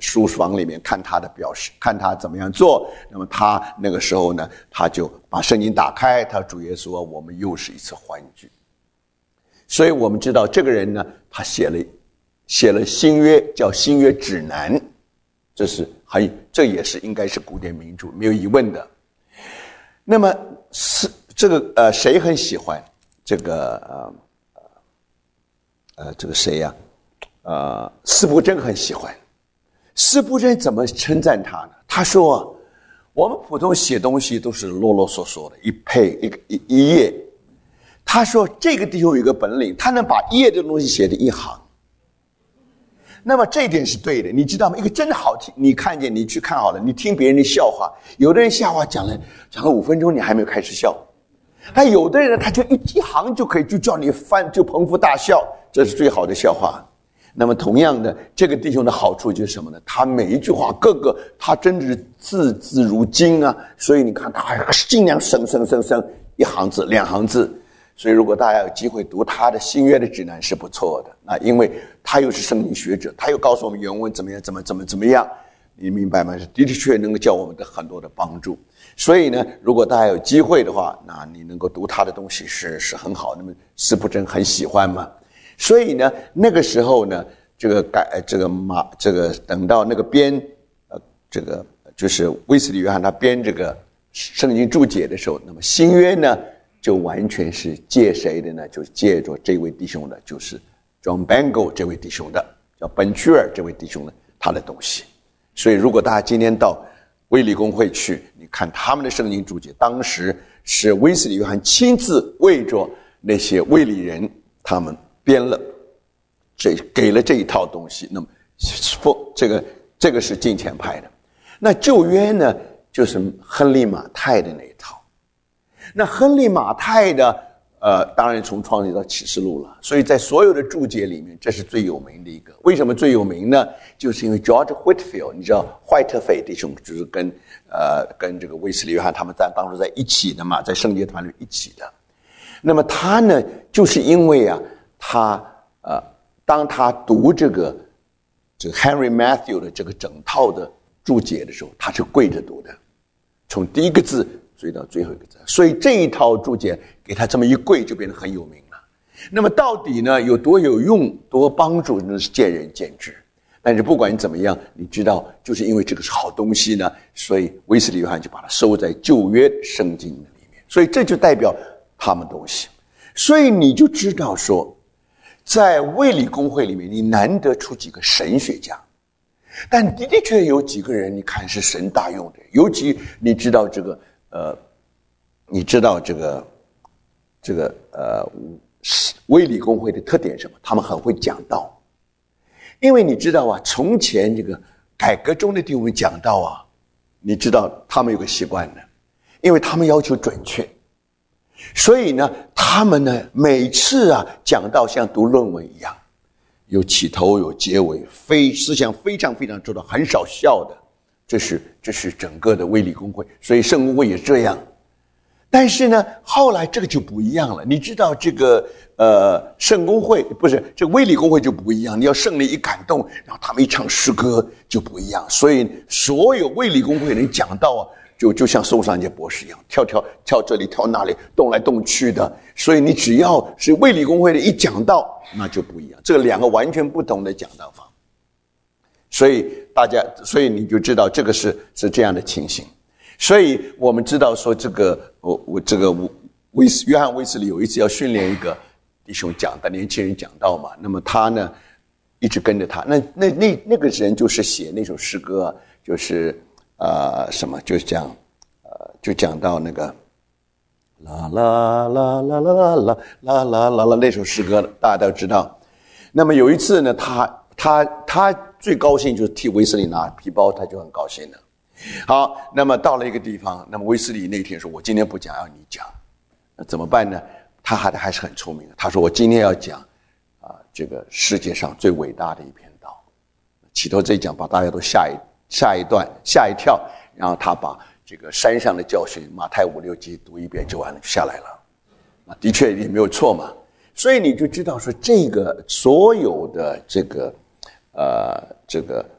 书房里面看他的表示，看他怎么样做。那么他那个时候呢，他就把圣经打开，他主耶稣啊，我们又是一次欢聚。所以我们知道这个人呢，他写了写了新约，叫新约指南，这是很这也是应该是古典名著，没有疑问的。那么是这个呃谁很喜欢这个呃呃这个谁呀、啊？呃司布真很喜欢。司布真怎么称赞他呢？他说我们普通写东西都是啰啰嗦嗦的，一配一个一一页。他说这个弟兄有一个本领，他能把一页的东西写成一行。那么这一点是对的，你知道吗？一个真的好听，你看见你去看好了，你听别人的笑话，有的人笑话讲了讲了五分钟，你还没有开始笑，但有的人呢，他就一一行就可以就叫你翻，就捧腹大笑，这是最好的笑话。那么同样的，这个弟兄的好处就是什么呢？他每一句话，各个他真的是字字如金啊，所以你看他还尽量省省省省一行字两行字。所以如果大家有机会读他的新约的指南是不错的，那因为他又是圣经学者，他又告诉我们原文怎么样怎么怎么怎么样，你明白吗？是的确能够教我们的很多的帮助。所以呢，如果大家有机会的话，那你能够读他的东西是是很好。那么司布真很喜欢嘛，所以呢，那个时候呢，这个改这个马这个等到那个编呃这个就是威斯理约翰他编这个圣经注解的时候，那么新约呢就完全是借谁的呢？就借着这位弟兄的，就是 John Bangor 这位弟兄的，叫本屈尔这位弟兄的他的东西。所以如果大家今天到卫理公会去，你看他们的圣经注解，当时是威斯理约翰亲自为着那些卫理人他们编了，这给了这一套东西。那么这个这个是近前派的。那旧约呢，就是亨利马太的那一套。那亨利马太的呃，当然从创世到启示录了，所以在所有的注解里面，这是最有名的一个。为什么最有名呢？就是因为 George Whitefield， 你知道怀特菲弟兄就是跟呃跟这个威斯理约翰他们在当初在一起的嘛，在圣洁团里一起的。那么他呢，就是因为啊，他呃，当他读这个这个 Henry Matthew 的这个整套的注解的时候，他是跪着读的，从第一个字追到最后一个字，所以这一套注解给他这么一跪，就变得很有名了。那么到底呢有多有用、多帮助，那是见仁见智。但是不管怎么样，你知道，就是因为这个是好东西呢，所以威斯理约翰就把它收在旧约圣经的里面，所以这就代表他们东西。所以你就知道说，在卫理公会里面，你难得出几个神学家。但的的确有几个人，你看是神大用的，尤其你知道这个。呃，你知道这个这个呃，卫理公会的特点是什么？他们很会讲道，因为你知道啊，从前这个改革中的弟兄们讲道啊，你知道他们有个习惯的，因为他们要求准确，所以呢，他们呢每次啊讲道像读论文一样，有起头有结尾，非思想非常非常周到，很少笑的。这是这是整个的卫理公会，所以圣公会也这样。但是呢，后来这个就不一样了。你知道这个呃圣公会不是这个卫理公会就不一样，你要圣灵一感动，然后他们一唱诗歌就不一样。所以所有卫理公会人讲道啊，就就像宋尚杰博士一样，跳跳跳这里跳那里，动来动去的。所以你只要是卫理公会的一讲道，那就不一样。这两个完全不同的讲道法。所以大家，所以你就知道这个是是这样的情形。所以我们知道说，这个我我这个威斯约翰威斯理有一次要训练一个弟兄讲的年轻人讲道嘛，那么他呢一直跟着他，那那那那个人就是写那首诗歌，就是呃什么，就是讲呃就讲到那个啦啦啦啦啦啦啦啦啦啦啦那首诗歌，大家都知道。那么有一次呢，他他他最高兴就是替威斯理拿皮包，他就很高兴了。好，那么到了一个地方，那么威斯理那天说：“我今天不讲，要你讲。”那怎么办呢？他还还是很聪明的。他说：“我今天要讲啊，这个世界上最伟大的一篇道。”起头这一讲把大家都吓一吓一段吓一跳，然后他把这个山上的教训马太五六节读一遍就完了，就下来了。那的确也没有错嘛。所以你就知道说，这个所有的这个呃这个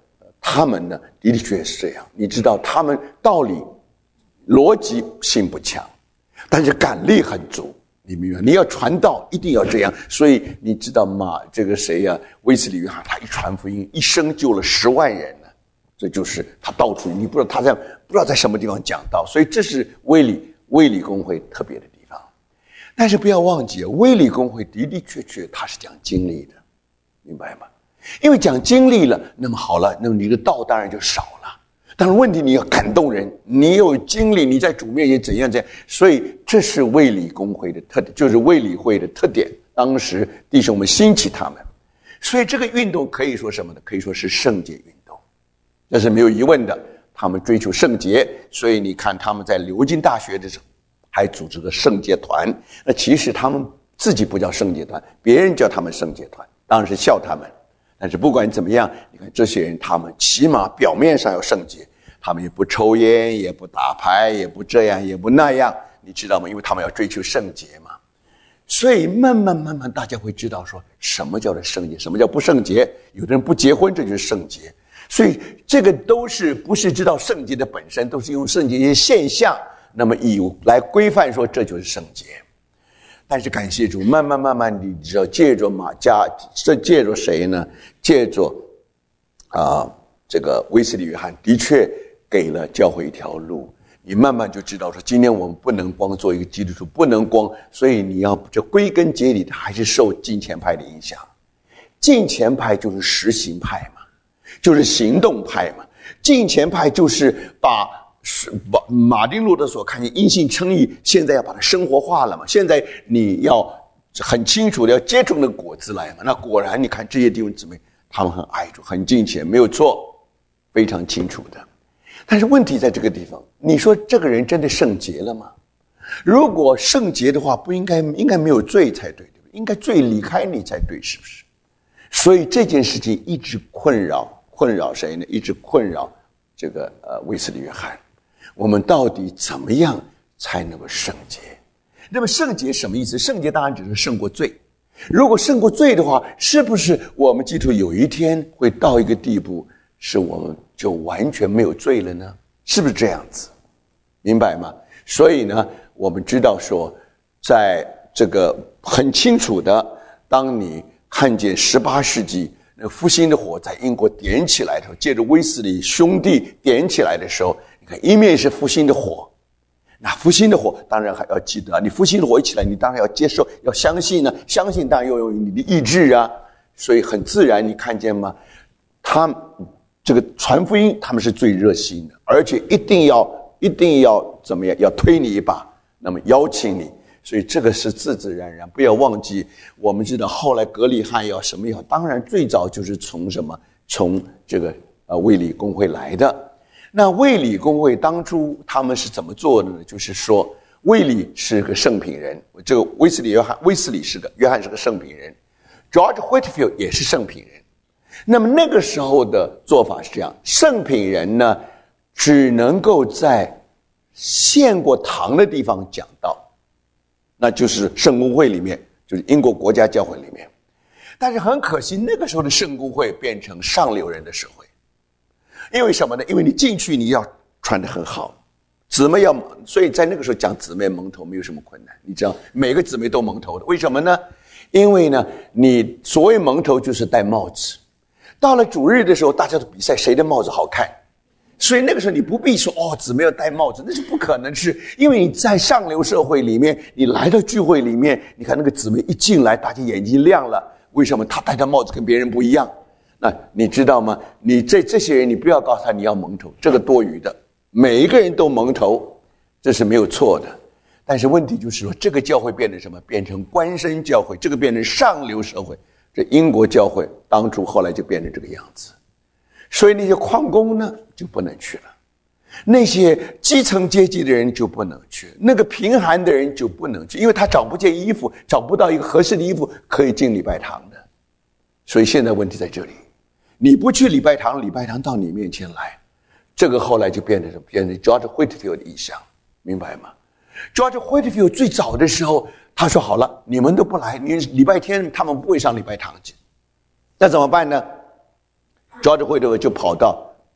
他们呢的的确是这样。你知道他们道理逻辑性不强，但是感力很足，你明白？你要传道一定要这样。所以你知道吗？这个谁呀、啊？威斯理约翰他一传福音，一生救了十万人呢。这就是他到处，你不知道他在不知道在什么地方讲道。所以这是卫理卫理公会特别的地方。但是不要忘记，卫理公会的的确确他是讲经历的，明白吗？因为讲经历了，那么好了，那么你的道当然就少了。但是问题你要感动人，你有经历，你在主面前怎样怎样，所以这是卫理公会的特点，就是卫理会的特点。当时弟兄们兴起他们，所以这个运动可以说什么呢？可以说是圣洁运动，这是没有疑问的。他们追求圣洁，所以你看他们在牛津大学的时候还组织个圣洁团。那其实他们自己不叫圣洁团，别人叫他们圣洁团，当然是笑他们。但是不管怎么样，你看这些人，他们起码表面上要圣洁，他们也不抽烟，也不打牌，也不这样，也不那样，你知道吗？因为他们要追求圣洁嘛。所以慢慢慢慢，大家会知道说什么叫做圣洁，什么叫不圣洁。有的人不结婚，这就是圣洁。所以这个都是不是知道圣洁的本身，都是用圣洁一些现象，那么以来规范说这就是圣洁。但是感谢主，慢慢慢慢，你知道，借着马加，这借着谁呢？借着啊，这个威斯理约翰的确给了教会一条路。你慢慢就知道说，今天我们不能光做一个基督徒，不能光，所以你要这归根结底的还是受敬虔派的影响。敬虔派就是实行派嘛，就是行动派嘛。敬虔派就是把是把马丁路德所看见因信称义，现在要把它生活化了嘛。现在你要很清楚的要接种那个果子来嘛。那果然你看这些弟兄姊妹，他们很爱主，很敬虔，没有错，非常清楚的。但是问题在这个地方，你说这个人真的圣洁了吗？如果圣洁的话，不应该应该没有罪才对，对不对？应该罪离开你才对，是不是？所以这件事情一直困扰困扰谁呢？一直困扰这个呃卫斯理约翰。我们到底怎么样才能够圣洁？那么圣洁什么意思？圣洁当然只是胜过罪。如果胜过罪的话，是不是我们基督徒有一天会到一个地步，是我们就完全没有罪了呢？是不是这样子？明白吗？所以呢，我们知道说，在这个很清楚的，当你看见十八世纪那复兴的火在英国点起来的时候，借着威斯理兄弟点起来的时候，你看一面是复兴的火，那复兴的火当然还要记得，你复兴的火一起来，你当然要接受，要相信呢，相信当然要用你的意志啊。所以很自然，你看见吗？他这个传福音，他们是最热心的，而且一定要一定要怎么样？要推你一把，那么邀请你。所以这个是自自然然，不要忘记。我们知道后来格里汉要什么也好，当然最早就是从什么？从这个呃卫理公会来的。那卫理公会当初他们是怎么做的呢？就是说，卫理是个圣品人，这个威斯理约翰，威斯理是个约翰是个圣品人 ，George Whitefield 也是圣品人。那么那个时候的做法是这样：圣品人呢，只能够在献过堂的地方讲道。那就是圣公会里面，就是英国国家教会里面。但是很可惜，那个时候的圣公会变成上流人的社会。因为什么呢？因为你进去你要穿得很好，姊妹要，所以在那个时候讲姊妹蒙头没有什么困难。你知道每个姊妹都蒙头的，为什么呢？因为呢，你所谓蒙头就是戴帽子。到了主日的时候，大家都比赛谁的帽子好看。所以那个时候你不必说哦，姊妹要戴帽子，那是不可能，是因为你在上流社会里面，你来到聚会里面，你看那个姊妹一进来，大家眼睛亮了，为什么？她戴的帽子跟别人不一样。那你知道吗？你这这些人，你不要告诉他你要蒙头，这个多余的，每一个人都蒙头，这是没有错的。但是问题就是说，这个教会变成什么？变成官绅教会，这个变成上流社会。这英国教会当初后来就变成这个样子。所以那些矿工呢就不能去了，那些基层阶级的人就不能去，那个贫寒的人就不能去，因为他找不见衣服，找不到一个合适的衣服可以进礼拜堂的。所以现在问题在这里，你不去礼拜堂，礼拜堂到你面前来，这个后来就变成什么？变成 George Whitefield 的意象，明白吗？ George Whitefield 最早的时候，他说好了，你们都不来，你礼拜天他们不会上礼拜堂去，那怎么办呢？George Whitefield 就跑到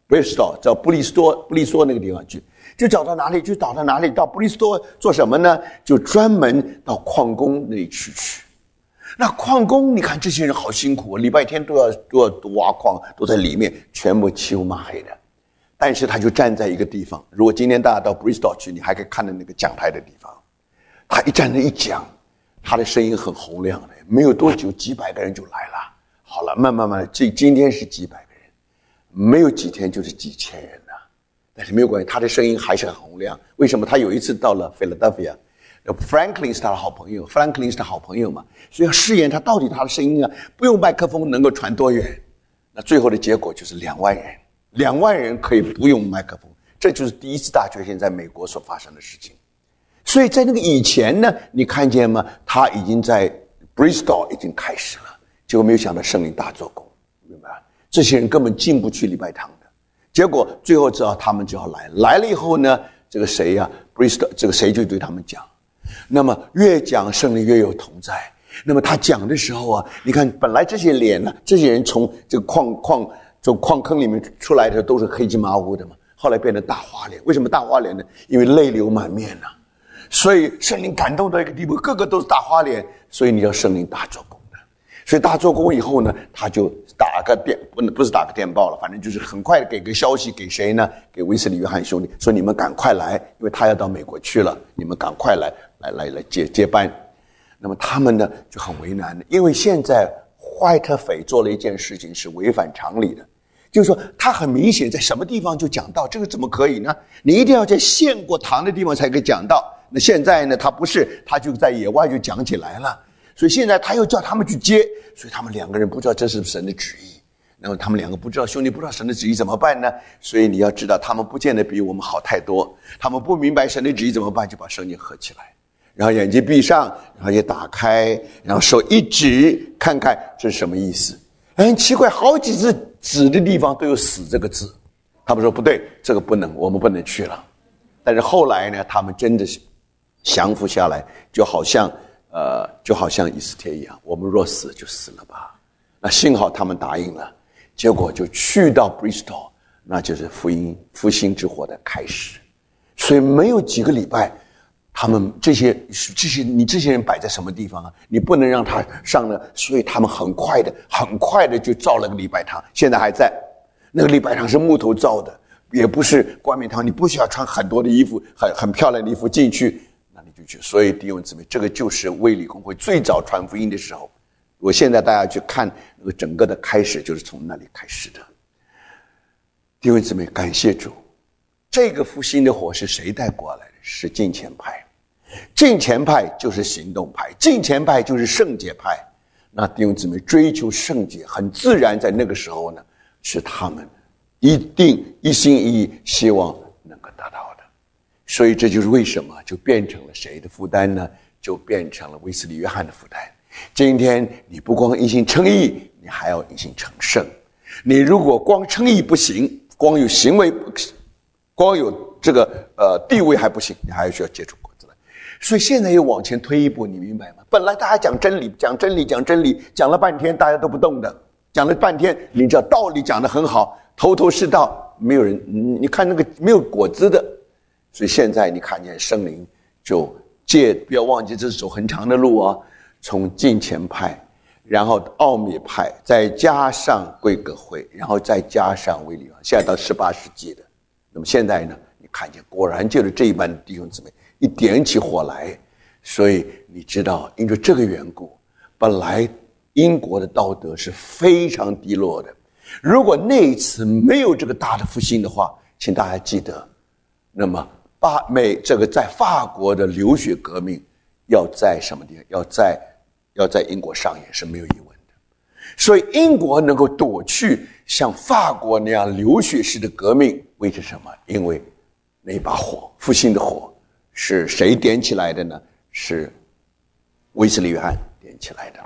Bristol 到布利斯多布利斯多那个地方去，就找到哪里就找到哪里，到布利斯多做什么呢？就专门到矿工那里去去。那矿工，你看这些人好辛苦，礼拜天都要都要挖矿，都在里面，全部漆麻黑的。但是他就站在一个地方，如果今天大家到 Bristol 去，你还可以看到那个讲台的地方。他一站着一讲，他的声音很洪亮的，没有多久几百个人就来了。好了，慢慢慢，这今天是几百个人，没有几天就是几千人了。但是没有关系，他的声音还是很洪亮。为什么？他有一次到了 Philadelphia， Franklin 是他的好朋友 ，Franklin 是他好朋友嘛，所以要试验他到底他的声音啊，不用麦克风能够传多远。那最后的结果就是两万人，两万人可以不用麦克风，这就是第一次大决戦在美国所发生的事情。所以在那个以前呢，你看见吗？他已经在 Bristol 已经开始了，结果没有想到圣灵大做工，明白吗？这些人根本进不去礼拜堂的，结果最后知道他们就要来，来了以后呢，这个谁呀、啊、Bristol 这个谁就对他们讲，那么越讲圣灵越有同在。那么他讲的时候啊，你看本来这些脸呢、啊，这些人从这个矿矿从矿坑里面出来的都是黑漆麻乌的嘛，后来变成大花脸。为什么大花脸呢？因为泪流满面啊。所以圣灵感动到一个地步，个个都是大花脸，所以你要圣灵大做工的。所以大做工以后呢，他就打个电，不不是打个电报了，反正就是很快的给个消息给谁呢？给威斯利约翰兄弟，说你们赶快来，因为他要到美国去了，你们赶快来来来来接接班。那么他们呢就很为难，因为现在怀特斐做了一件事情是违反常理的。就是说他很明显在什么地方就讲到，这个怎么可以呢？你一定要在献过堂的地方才可以讲到。那现在呢他不是，他就在野外就讲起来了，所以现在他又叫他们去接，所以他们两个人不知道这是神的旨意，然后他们两个不知道，兄弟不知道神的旨意怎么办呢？所以你要知道他们不见得比我们好太多，他们不明白神的旨意怎么办，就把圣经合起来，然后眼睛闭上，然后也打开，然后手一指，看看这是什么意思。很奇怪，好几次指的地方都有死这个字，他们说不对，这个不能，我们不能去了。但是后来呢，他们真的是降服下来，就好像呃，就好像以斯帖一样，我们若死就死了吧。那幸好他们答应了，结果就去到 Bristol， 那就是福音复兴之火的开始。所以没有几个礼拜，他们这些这些你这些人摆在什么地方啊？你不能让他上了，所以他们很快的很快的就造了个礼拜堂，现在还在。那个礼拜堂是木头造的，也不是冠冕堂，你不需要穿很多的衣服，很很漂亮的衣服进去，那你就去。所以弟兄姊妹，这个就是卫理公会最早传福音的时候。我现在大家去看那个整个的开始，就是从那里开始的。弟兄姊妹，感谢主，这个复兴的火是谁带过来的？是敬虔派。敬虔派就是行动派，敬虔派就是圣洁派。那弟兄姊妹追求圣洁，很自然在那个时候呢，是他们一定一心一意希望能够达到的。所以这就是为什么就变成了谁的负担呢？就变成了卫斯理约翰的负担。今天你不光一心称义，你还要一心成圣。你如果光称义不行，光有行为，光有这个呃地位还不行，你还需要结出果子来。所以现在又往前推一步，你明白吗？本来大家讲真理讲真理讲真理讲了半天，大家都不动的，讲了半天，你知道道理讲得很好，头头是道，没有人你看那个没有果子的。所以现在你看见圣灵就借，不要忘记这是走很长的路啊，从敬虔派，然后奥秘派，再加上贵格会，然后再加上卫理约翰，现在到十八世纪的。那么现在呢，你看见果然就是这一班弟兄姊妹一点起火来。所以你知道，因为这个缘故，本来英国的道德是非常低落的。如果那一次没有这个大的复兴的话，请大家记得，那么巴美这个在法国的流血革命要在什么地方？要在要在英国上演是没有疑问的。所以英国能够躲去像法国那样流血式的革命，为是什么？因为那把火，复兴的火是谁点起来的呢？是卫斯理约翰点起来的。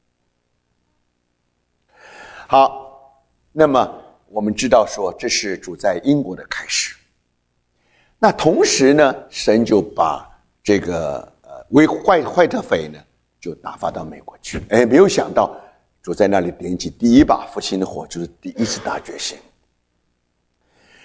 好，那么我们知道说这是主在英国的开始。那同时呢，神就把这个呃为坏坏特斐呢就打发到美国去。哎，没有想到主在那里点起第一把复兴的火，就是第一次大决心。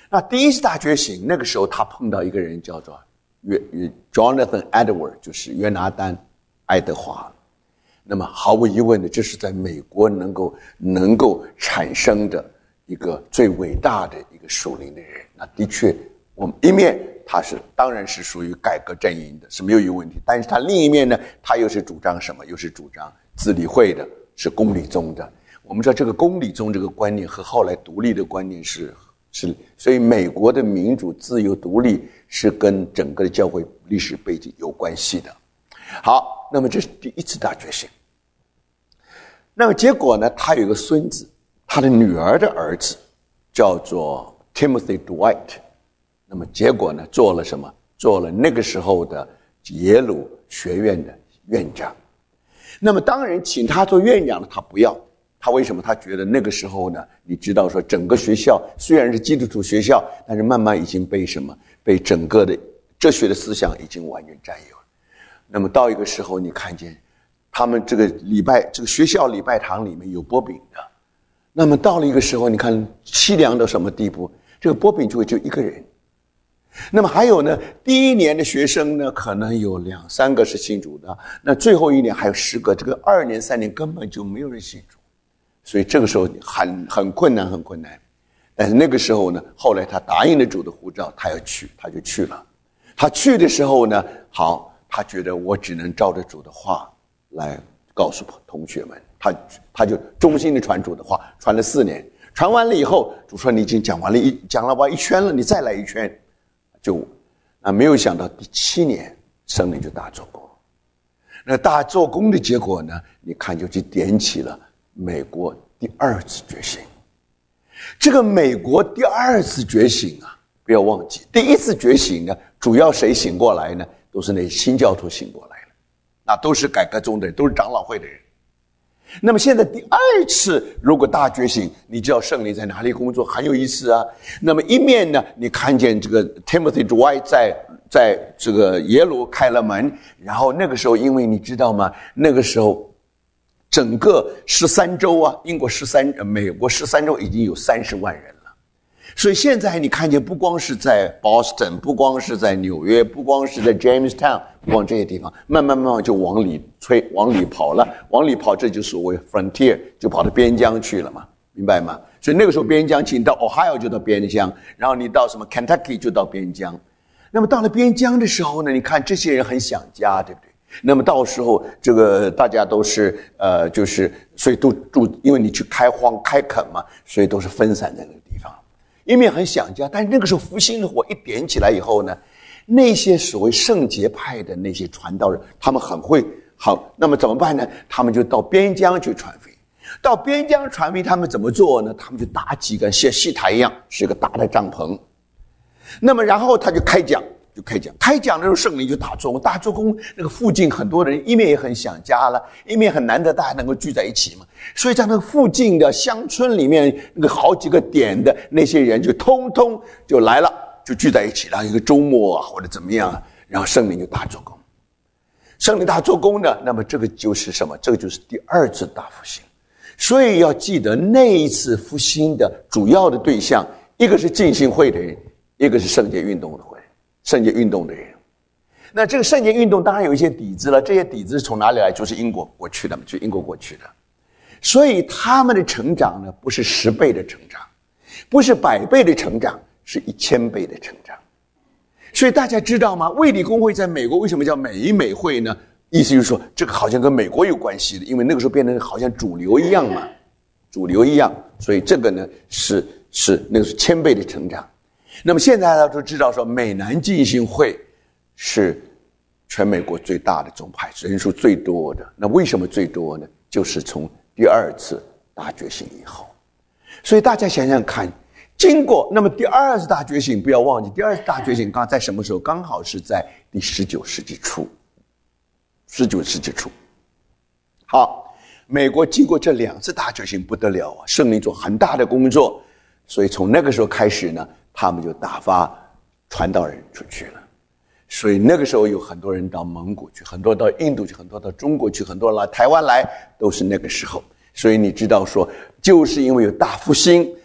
那第一次大觉醒，那个时候他碰到一个人叫做约 Jonathan Edward， 就是约拿丹·爱德华。那么毫无疑问的，这是在美国能够能够产生的一个最伟大的一个属灵的人。那的确，我们一面他是当然是属于改革阵营的，是没有一个问题。但是他另一面呢，他又是主张什么？又是主张自理会的，是公理宗的。我们知道这个公理宗这个观念和后来独立的观念是是，所以美国的民主、自由、独立是跟整个的教会历史背景有关系的。好，那么这是第一次大觉醒。那么结果呢，他有一个孙子，他的女儿的儿子叫做 Timothy Dwight。那么结果呢，做了什么？做了那个时候的耶鲁学院的院长。那么当然请他做院长的他不要，他为什么？他觉得那个时候呢，你知道说整个学校虽然是基督徒学校，但是慢慢已经被什么？被整个的哲学的思想已经完全占有了。那么到一个时候，你看见他们这个礼拜这个学校礼拜堂里面有擘饼的，那么到了一个时候，你看凄凉到什么地步？这个擘饼就会就一个人。那么还有呢，第一年的学生呢，可能有两三个是信主的，那最后一年还有十个，这个二年三年根本就没有人信主，所以这个时候很很困难很困难。但是那个时候呢，后来他答应了主的呼召，他要去，他就去了。他去的时候呢，好，他觉得我只能照着主的话来告诉同学们，他他就忠心的传主的话，传了四年，传完了以后，主说你已经讲完了一讲了完一圈了，你再来一圈。就啊，没有想到第七年圣灵就大做工。那大做工的结果呢，你看就去点起了美国第二次觉醒。这个美国第二次觉醒啊，不要忘记，第一次觉醒呢，主要谁醒过来呢？都是那些新教徒醒过来了，那都是改革宗的人，都是长老会的人。那么现在第二次如果大觉醒，你知道圣灵在哪里工作，很有意思啊。那么一面呢，你看见这个 Timothy Dwight 在在这个耶鲁开了门，然后那个时候因为你知道吗，那个时候整个十三州啊，英国十三美国十三州已经有三十万人了。所以现在你看见不光是在 Boston， 不光是在纽约，不光是在 Jamestown， 不光这些地方，慢慢慢慢就往里吹，往里跑了，往里跑，这就所谓 frontier， 就跑到边疆去了嘛，明白吗？所以那个时候边疆期，你到 Ohio 就到边疆，然后你到什么 Kentucky 就到边疆。那么到了边疆的时候呢，你看这些人很想家，对不对？那么到时候这个大家都是呃，就是所以都住，因为你去开荒开垦嘛，所以都是分散在那个地方。一面很想家，但是那个时候复兴的火一点起来以后呢，那些所谓圣洁派的那些传道人，他们很会好，那么怎么办呢？他们就到边疆去传福音。到边疆传福音，他们怎么做呢？他们就搭几个像戏台一样，是一个大的帐篷。那么然后他就开讲，就开讲，开讲的时候圣灵就大做工，大做工那个附近很多人一面也很想家了，一面很难得大家能够聚在一起嘛。所以在那个附近的乡村里面，那个好几个点的那些人就通通就来了，就聚在一起了，一个周末啊或者怎么样啊，然后圣灵就大做工。圣灵大做工呢，那么这个就是什么？这个就是第二次大复兴。所以要记得那一次复兴的主要的对象，一个是浸信会的人，一个是圣洁运动的会，圣洁运动的人。那这个圣洁运动当然有一些底子了，这些底子是从哪里来？就是英国过去的，就英国过去的。所以他们的成长呢，不是十倍的成长，不是百倍的成长，是一千倍的成长。所以大家知道吗？卫理公会在美国为什么叫美美会呢？意思就是说，这个好像跟美国有关系的，因为那个时候变成好像主流一样嘛，主流一样，所以这个呢是是那个是千倍的成长。那么现在大家都知道说，美南浸信会是全美国最大的宗派，人数最多的。那为什么最多呢？就是从第二次大觉醒以后。所以大家想想看，经过那么第二次大觉醒，不要忘记，第二次大觉醒刚刚在什么时候？刚好是在第十九世纪初。十九世纪初，好，美国经过这两次大觉醒不得了啊，圣灵做很大的工作，所以从那个时候开始呢，他们就打发传道人出去了。所以那个时候有很多人到蒙古去，很多到印度去，很多到中国去，很多来台湾来，都是那个时候。所以你知道说，就是因为有大复兴，那么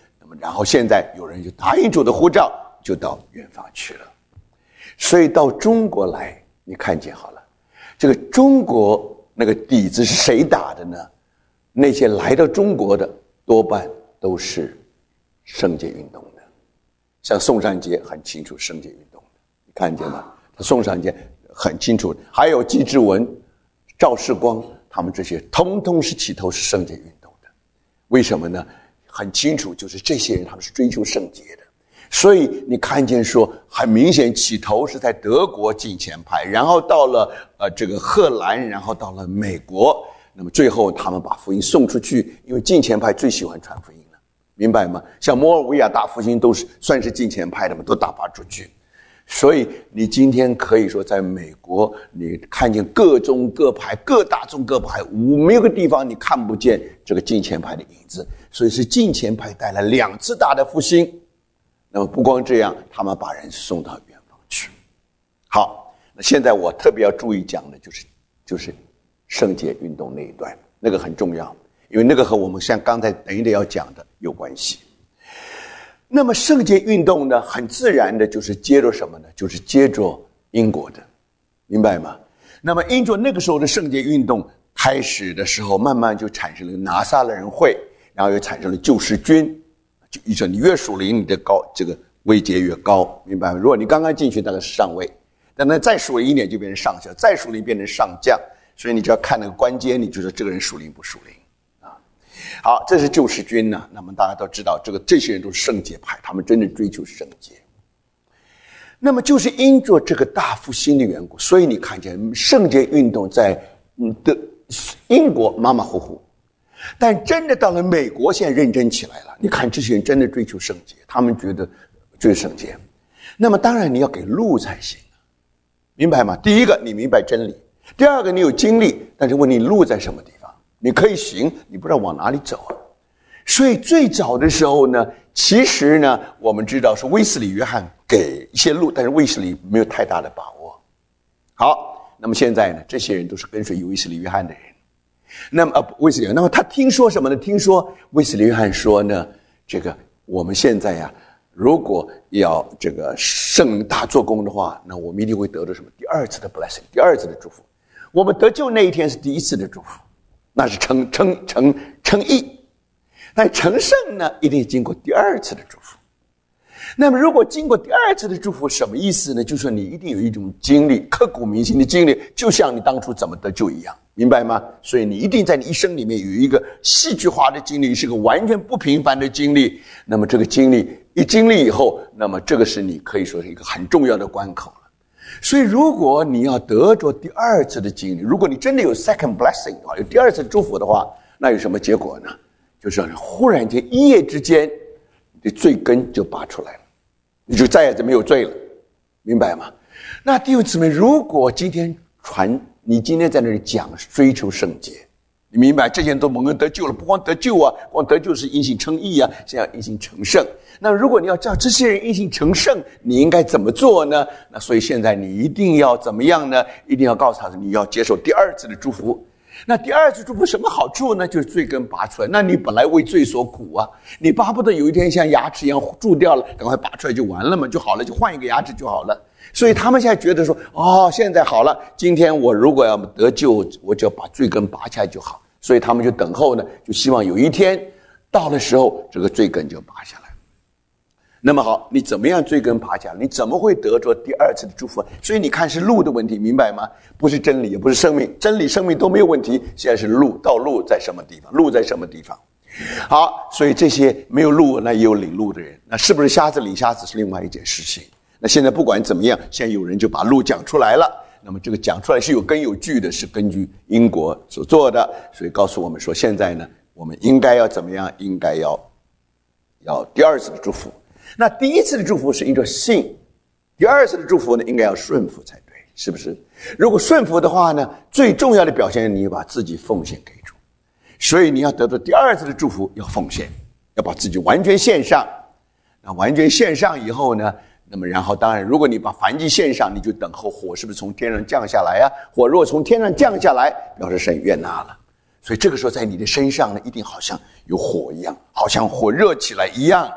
然后现在有人就答应主的呼召，就到远方去了。所以到中国来，你看见好了，这个中国那个底子是谁打的呢？那些来到中国的多半都是圣洁运动的，像宋尚节很清楚圣洁运动的，你看见吗？他宋尚节很清楚，还有纪志文、赵世光，他们这些通通是起头是圣洁运动的。为什么呢？很清楚，就是这些人他们是追求圣洁的。所以你看见说，很明显起头是在德国敬虔派，然后到了呃这个荷兰，然后到了美国，那么最后他们把福音送出去，因为敬虔派最喜欢传福音了，明白吗？像摩尔维亚大复兴都是算是敬虔派的嘛，都打发出去。所以你今天可以说在美国，你看见各宗各派、各大宗各派，没有个地方你看不见这个敬虔派的影子。所以是敬虔派带来两次大的复兴。那么不光这样，他们把人送到远方去。好，那现在我特别要注意讲的就是就是圣洁运动那一段，那个很重要，因为那个和我们像刚才等一等要讲的有关系。那么圣洁运动呢，很自然的就是接着什么呢？就是接着英国的，明白吗？那么英国那个时候的圣洁运动开始的时候，慢慢就产生了拿撒勒人会，然后又产生了救世军。就意思你越属灵，你的高这个位阶越高，明白吗？如果你刚刚进去，大概是上位，但那再属灵一点就变成上校，再属灵变成上将，所以你就要看那个关阶，你就说这个人属灵不属灵啊。好，这是救世军呢。那么大家都知道，这个这些人都是圣洁派，他们真正追求圣洁。那么就是因着这个大复兴的缘故，所以你看见圣洁运动在嗯的英国马马虎虎。但真的到了美国，现在认真起来了。你看这些人真的追求圣洁，他们觉得追求圣洁。那么当然你要给路才行，明白吗？第一个你明白真理，第二个你有经历，但是问你路在什么地方？你可以行，你不知道往哪里走啊。所以最早的时候呢，其实呢，我们知道是卫斯理约翰给一些路，但是卫斯理没有太大的把握。好，那么现在呢，这些人都是跟随卫斯理约翰的人。那么呃，卫斯理，那么他听说什么呢？听说卫斯理约翰说呢，这个我们现在呀、啊，如果要这个圣灵大做工的话，那我们一定会得到什么？第二次的 blessing， 第二次的祝福。我们得救那一天是第一次的祝福，那是成成成成义，但成圣呢，一定经过第二次的祝福。那么如果经过第二次的祝福，什么意思呢？就是说你一定有一种经历，刻骨铭心的经历，就像你当初怎么得救一样，明白吗？所以你一定在你一生里面有一个戏剧化的经历，是个完全不平凡的经历。那么这个经历一经历以后，那么这个是你可以说是一个很重要的关口了。所以如果你要得着第二次的经历，如果你真的有 second blessing 的话，有第二次祝福的话，那有什么结果呢？就是忽然间一夜之间你的罪根就拔出来了，你就再也没有罪了，明白吗？那弟兄姊妹，如果今天传你今天在那里讲追求圣洁，你明白这些人都蒙恩得救了，不光得救啊，光得救是因信称义啊，现在要因信成圣。那如果你要知道这些人因信成圣，你应该怎么做呢？那所以现在你一定要怎么样呢？一定要告诉他你要接受第二次的祝福。那第二次祝福什么好处呢？就是罪根拔出来。那你本来为罪所苦啊，你巴不得有一天像牙齿一样蛀掉了，赶快拔出来就完了嘛，就好了，就换一个牙齿就好了。所以他们现在觉得说，哦，现在好了，今天我如果要得救，我就要把罪根拔下来就好。所以他们就等候呢，就希望有一天到的时候，这个罪根就拔下来。那么好，你怎么样罪根拔下来？你怎么会得着第二次的祝福？所以你看是路的问题，明白吗？不是真理，也不是生命，真理、生命都没有问题。现在是路，道路在什么地方？路在什么地方？好，所以这些没有路，那也有领路的人。那是不是瞎子领瞎子是另外一件事情。那现在不管怎么样，现在有人就把路讲出来了。那么这个讲出来是有根有据的，是根据英国所做的，所以告诉我们说，现在呢，我们应该要怎么样？应该要要第二次的祝福。那第一次的祝福是因着信，第二次的祝福呢，应该要顺服才对，是不是？如果顺服的话呢，最重要的表现，你把自己奉献给主。所以你要得到第二次的祝福，要奉献，要把自己完全献上。那完全献上以后呢，那么然后当然，如果你把燔祭献上，你就等候火是不是从天上降下来啊？火如果从天上降下来，表示神悦纳了。所以这个时候在你的身上呢，一定好像有火一样，好像火热起来一样。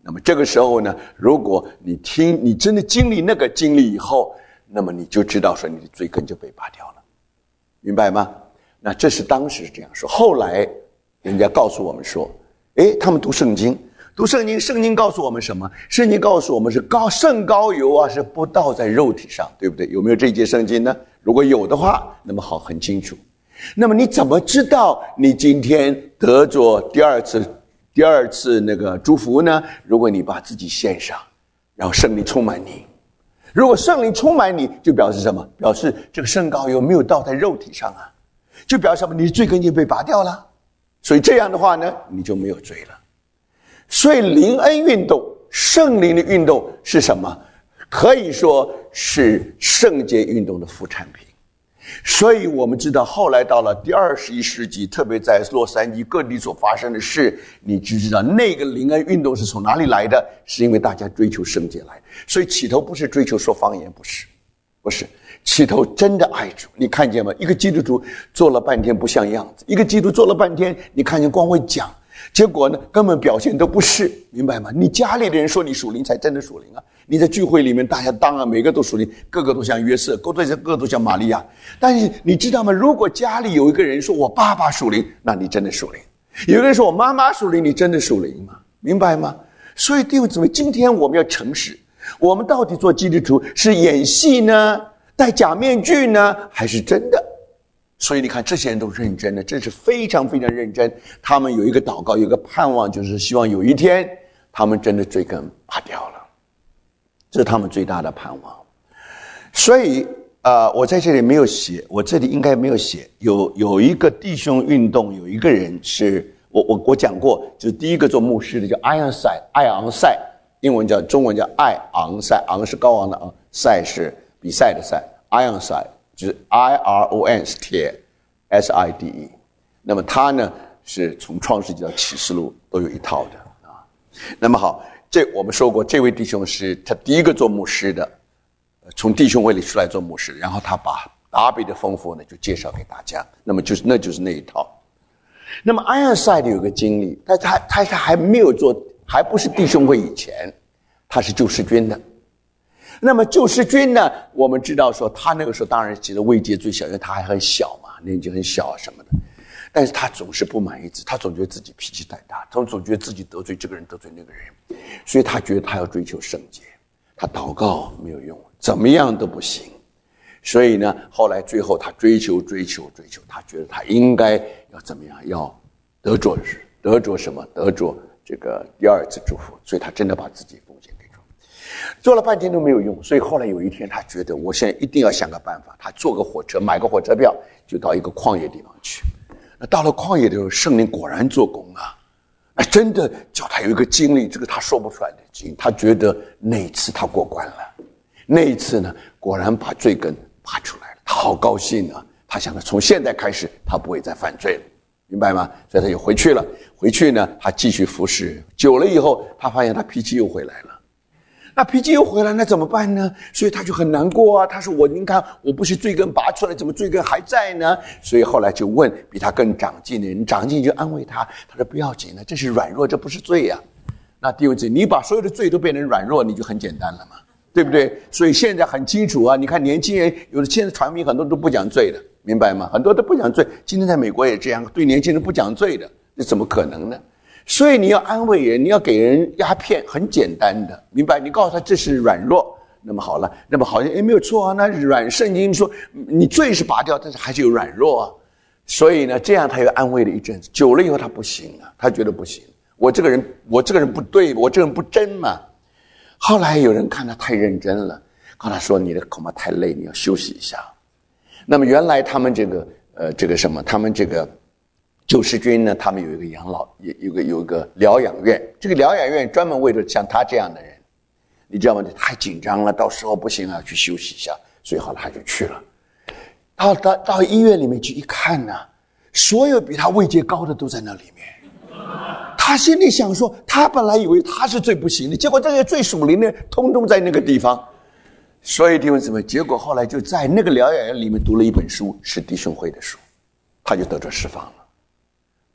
那么这个时候呢，如果你听，你真的经历那个经历以后，那么你就知道说你的罪根就被拔掉了，明白吗？那这是当时这样说。后来人家告诉我们说，诶，他们读圣经，读圣经，圣经告诉我们什么？圣经告诉我们是高圣膏油啊，是不倒在肉体上，对不对？有没有这一节圣经呢？如果有的话，那么好，很清楚。那么你怎么知道你今天得着第二次第二次那个祝福呢？如果你把自己献上，然后圣灵充满你。如果圣灵充满你，就表示什么？表示这个圣膏油没有倒在肉体上啊，就表示什么？你的罪根就被拔掉了。所以这样的话呢，你就没有罪了。所以灵恩运动，圣灵的运动是什么？可以说是圣洁运动的副产品。所以我们知道后来到了第二十一世纪，特别在洛杉矶各地所发生的事，你只知道那个灵恩运动是从哪里来的，是因为大家追求圣洁来的。所以起头不是追求说方言，不是不是起头真的爱主。你看见吗？一个基督徒做了半天不像样子，一个基督徒做了半天，你看见光会讲，结果呢根本表现都不是，明白吗？你家里的人说你属灵才真的属灵啊，你在聚会里面大家当然每个都属灵，个个都像约瑟，个个都像玛利亚。但是你知道吗？如果家里有一个人说我爸爸属灵，那你真的属灵；有一个人说我妈妈属灵，你真的属灵吗？明白吗？所以弟兄姊妹，今天我们要诚实，我们到底做基督徒是演戏呢，戴假面具呢，还是真的？所以你看这些人都认真的，这是非常非常认真。他们有一个祷告，有一个盼望，就是希望有一天他们真的罪根拔掉了，这是他们最大的盼望。所以呃，我在这里没有写，我这里应该没有写，有有一个弟兄运动，有一个人是我我我讲过，就是第一个做牧师的叫埃昂塞，埃昂塞，英文叫中文叫艾昂塞，昂是高昂的昂，塞是比赛的赛，埃昂塞就是 I R O N 是铁 S I D E。 那么他呢是从创世纪到启示录都有一套的啊。那么好，这我们说过，这位弟兄是他第一个做牧师的，从弟兄会里出来做牧师，然后他把达比的丰富呢就介绍给大家，那么就是那就是那一套。那么埃尔赛的有个经历，但他他他还没有做，还不是弟兄会以前，他是救世军的。那么救世军呢，我们知道说他那个时候当然其实位阶最小，因为他还很小嘛，年纪很小什么的。但是他总是不满意自己，他总觉得自己脾气太大，他总觉得自己得罪这个人得罪那个人，所以他觉得他要追求圣洁，他祷告没有用，怎么样都不行。所以呢，后来最后他追求追求追求，他觉得他应该要怎么样，要得着得着什么，得着这个第二次祝福，所以他真的把自己奉献给主，做了半天都没有用。所以后来有一天他觉得我现在一定要想个办法，他坐个火车，买个火车票，就到一个旷野地方去。那到了旷野的时候，圣灵果然做工啊，哎，真的叫他有一个经历，这个他说不出来的经历。他觉得那一次他过关了，那一次呢，果然把罪根拔出来了，他好高兴啊！他想着从现在开始，他不会再犯罪了，明白吗？所以他就回去了。回去呢，他继续服侍，久了以后，他发现他脾气又回来了。那脾气又回来，那怎么办呢？所以他就很难过啊。他说：“我，你看，我不是罪根拔出来，怎么罪根还在呢？”所以后来就问比他更长进的人，长进就安慰他。他说：“不要紧了，这是软弱，这不是罪呀、啊。”那弟兄姊妹，你把所有的罪都变成软弱，你就很简单了嘛，对不对？所以现在很清楚啊。你看年轻人，有的现在传媒很多都不讲罪的，明白吗？很多都不讲罪。今天在美国也这样，对年轻人不讲罪的，这怎么可能呢？所以你要安慰人，你要给人鸦片，很简单的，明白？你告诉他这是软弱，那么好了，那么好像诶没有错啊，那软圣经说你罪是拔掉，但是还是有软弱啊。所以呢，这样他又安慰了一阵子，久了以后他不行了，他觉得不行，我这个人我这个人不对，我这个人不真嘛。后来有人看他太认真了，跟他说你的恐怕太累，你要休息一下。那么原来他们这个呃这个什么，他们这个救世军呢，他们有一个养老，有个有一个疗养院，这个疗养院专门为了像他这样的人，你知道吗？太紧张了，到时候不行啊，去休息一下。所以后来他就去了，到到到医院里面去一看呢、啊，所有比他位阶高的都在那里面。他心里想说，他本来以为他是最不行的，结果这些最属灵的通通在那个地方。所以弟兄姊妹，结果后来就在那个疗养院里面读了一本书，是弟兄会的书，他就得着释放了。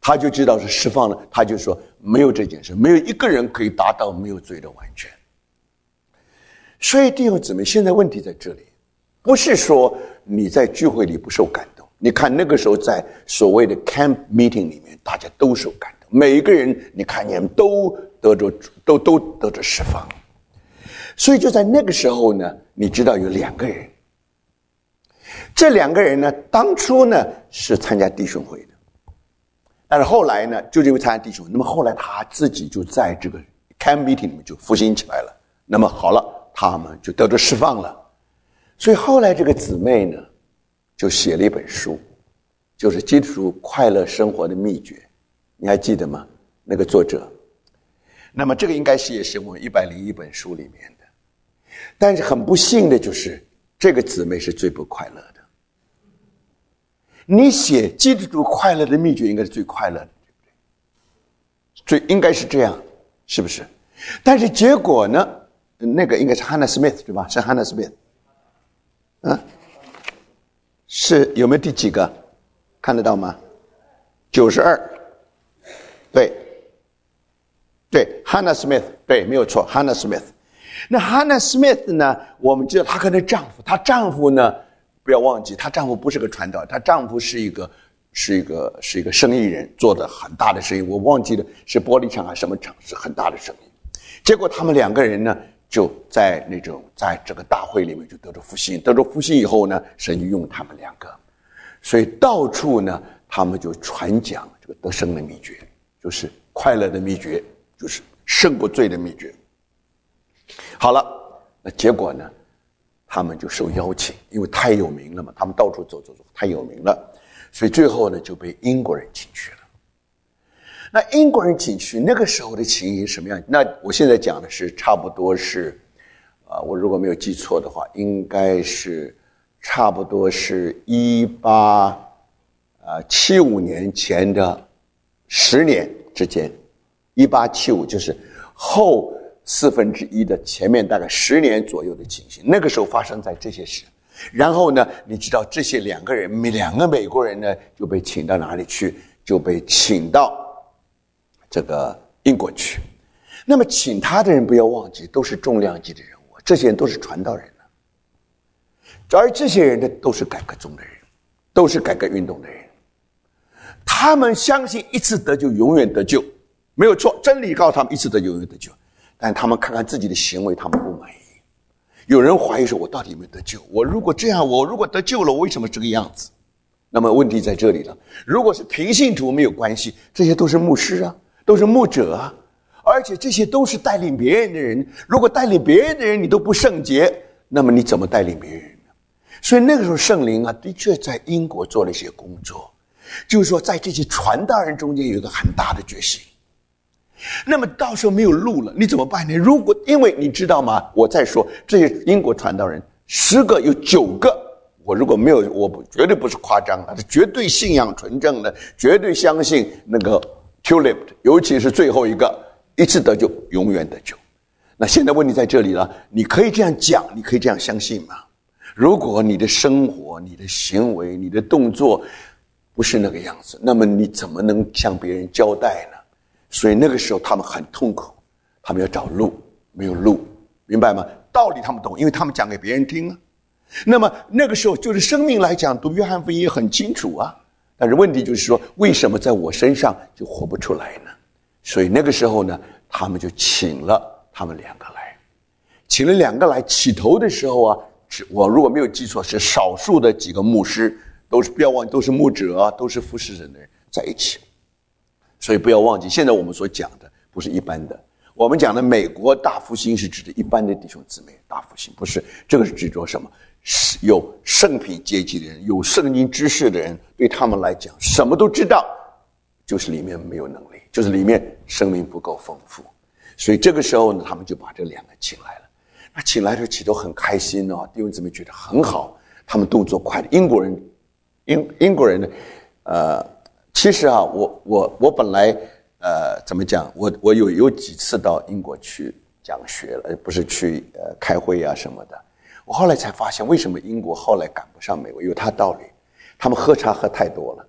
他就知道是释放了，他就说没有这件事，没有一个人可以达到没有罪的完全。所以弟兄姊妹，现在问题在这里，不是说你在聚会里不受感动。你看那个时候在所谓的 camp meeting 里面，大家都受感动，每一个人你看见都得着都都得着释放。所以就在那个时候呢，你知道有两个人，这两个人呢，当初呢是参加弟兄会的，但是后来呢，就是因为参加弟兄会，那么后来他自己就在这个 camp meeting 里面就复兴起来了。那么好了，他们就得到释放了。所以后来这个姊妹呢，就写了一本书，就是基督徒快乐生活的秘诀，你还记得吗？那个作者。那么这个应该是也是我们一百零一本书里面的，但是很不幸的就是这个姊妹是最不快乐的。你写基督徒快乐的秘诀应该是最快乐的，对不对？最应该是这样，是不是？但是结果呢？那个应该是 Hannah Smith 对吧？是 Hannah Smith， 啊，是有没有第几个？看得到吗？九十二，对，对 ，Hannah Smith， 对，没有错 ，Hannah Smith。那 Hannah Smith 呢？我们知道她跟她丈夫，她丈夫呢，不要忘记，她丈夫不是个传道，她丈夫是一个是一个是一个生意人，做的很大的生意，我忘记了是玻璃厂还是什么厂，是很大的生意。结果他们两个人呢，就在那种在这个大会里面就得着复兴，得着复兴以后呢，神就用他们两个，所以到处呢，他们就传讲这个得胜的秘诀，就是快乐的秘诀，就是胜过罪的秘诀。好了，那结果呢，他们就受邀请，因为太有名了嘛，他们到处走走走，太有名了，所以最后呢就被英国人请去了。那英国人请去那个时候的情形什么样？那我现在讲的是差不多是，啊、呃，我如果没有记错的话，应该是差不多是一八啊七五年前的十年之间，一八七五就是后四分之一的前面大概十年左右的情形。那个时候发生在这些事，然后呢，你知道这些两个人，两个美国人呢就被请到哪里去？就被请到这个英国去。那么请他的人不要忘记，都是重量级的人物，这些人都是传道人了，而这些人呢都是改革中的人，都是改革运动的人。他们相信一次得救永远得救，没有错，真理告诉他们一次得救永远得救。但他们看看自己的行为，他们不满意。有人怀疑说，我到底有没有得救？我如果这样，我如果得救了，我为什么这个样子？那么问题在这里了。如果是平信徒没有关系，这些都是牧师啊，都是牧者啊，而且这些都是带领别人的人。如果带领别人的人你都不圣洁，那么你怎么带领别人呢？所以那个时候圣灵啊，的确在英国做了一些工作，就是说在这些传道人中间有一个很大的决心。那么到时候没有路了，你怎么办呢？如果因为你知道吗？我再说这些英国传道人，十个有九个，我如果没有，我不绝对不是夸张的，是绝对信仰纯正的，绝对相信那个 tulip， 尤其是最后一个，一次得救，永远得救。那现在问题在这里了，你可以这样讲，你可以这样相信吗？如果你的生活、你的行为、你的动作不是那个样子，那么你怎么能向别人交代呢？所以那个时候他们很痛苦，他们要找路，没有路，明白吗？道理他们懂，因为他们讲给别人听啊。那么那个时候就是生命来讲，读约翰福音也很清楚啊。但是问题就是说，为什么在我身上就活不出来呢？所以那个时候呢，他们就请了他们两个来，请了两个来。起头的时候啊，我如果没有记错，是少数的几个牧师，都是不要忘记，都是牧者啊，都是服侍人的人在一起。所以不要忘记，现在我们所讲的不是一般的。我们讲的美国大复兴是指的一般的弟兄姊妹大复兴，不是，这个是指着什么？有圣品阶级的人，有圣经知识的人，对他们来讲什么都知道，就是里面没有能力，就是里面生命不够丰富。所以这个时候呢，他们就把这两个请来了。那请来的时候起都很开心哦，弟兄姊妹觉得很好，他们动作快的。英国人英英国人呢，呃其实啊，我我我本来呃怎么讲，我我有有几次到英国去讲学了，不是去呃开会啊什么的。我后来才发现，为什么英国后来赶不上美国，有它道理。他们喝茶喝太多了，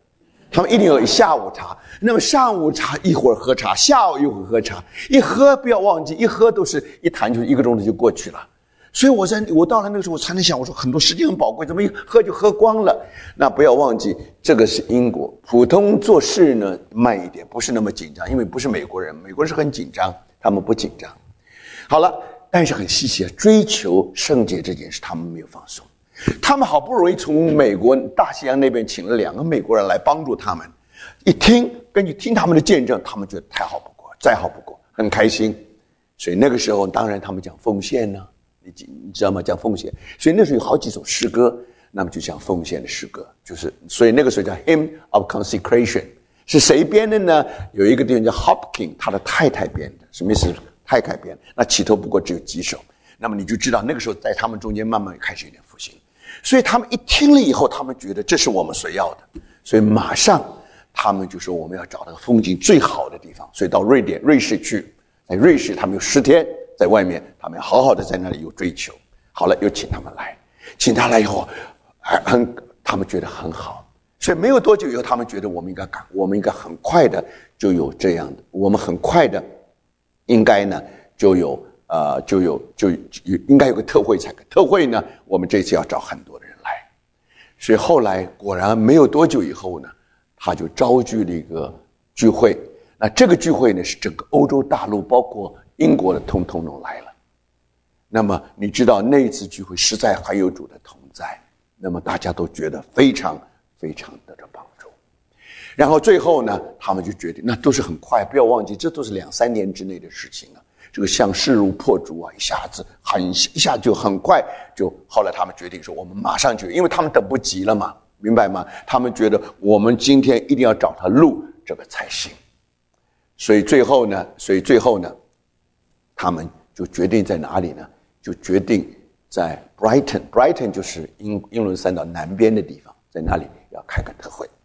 他们一定有一下午茶。那么上午茶一会儿喝茶，下午一会儿喝茶，一喝不要忘记，一喝都是一谈就一个钟头就过去了。所以我在我到了那个时候，我才能想，我说很多时间很宝贵，怎么一喝就喝光了？那不要忘记，这个是英国，普通做事呢慢一点，不是那么紧张，因为不是美国人，美国人是很紧张，他们不紧张。好了，但是很细节，追求圣洁这件事，他们没有放松。他们好不容易从美国大西洋那边请了两个美国人来帮助他们，一听，根据听他们的见证，他们觉得太好不过，再好不过，很开心。所以那个时候，当然他们讲奉献呢，你你知道吗？讲奉献。所以那时候有好几首诗歌，那么就讲奉献的诗歌，就是所以那个时候叫 Hymn of Consecration， 是谁编的呢？有一个地方叫 Hopkins， 他的太太编的，什么意思？太太编的。那起头不过只有几首，那么你就知道那个时候在他们中间慢慢开始有点复兴。所以他们一听了以后，他们觉得这是我们所要的，所以马上他们就说我们要找到风景最好的地方，所以到瑞典、瑞士去。在瑞士，他们有十天在外面，他们好好的在那里有追求。好了，又请他们来，请他来以后，很他们觉得很好，所以没有多久以后，他们觉得我们应该赶，我们应该很快的就有这样的，我们很快的应该呢就有呃就有就应该有个特会才可。特会呢，我们这次要找很多的人来，所以后来果然没有多久以后呢，他就召集了一个聚会。那这个聚会呢，是整个欧洲大陆，包括英国的，通通都来了。那么你知道那一次聚会实在很有主的同在，那么大家都觉得非常非常得到帮助。然后最后呢，他们就决定，那都是很快，不要忘记，这都是两三年之内的事情啊。这个像势如破竹啊，一下子很一下就很快就。后来他们决定说，我们马上就，因为他们等不及了嘛，明白吗？他们觉得我们今天一定要找他录这个才行。所以最后呢，所以最后呢，他们就决定在哪里呢？就决定在 Brighton，Brighton 就是英英伦三岛南边的地方，在那里要开个特会。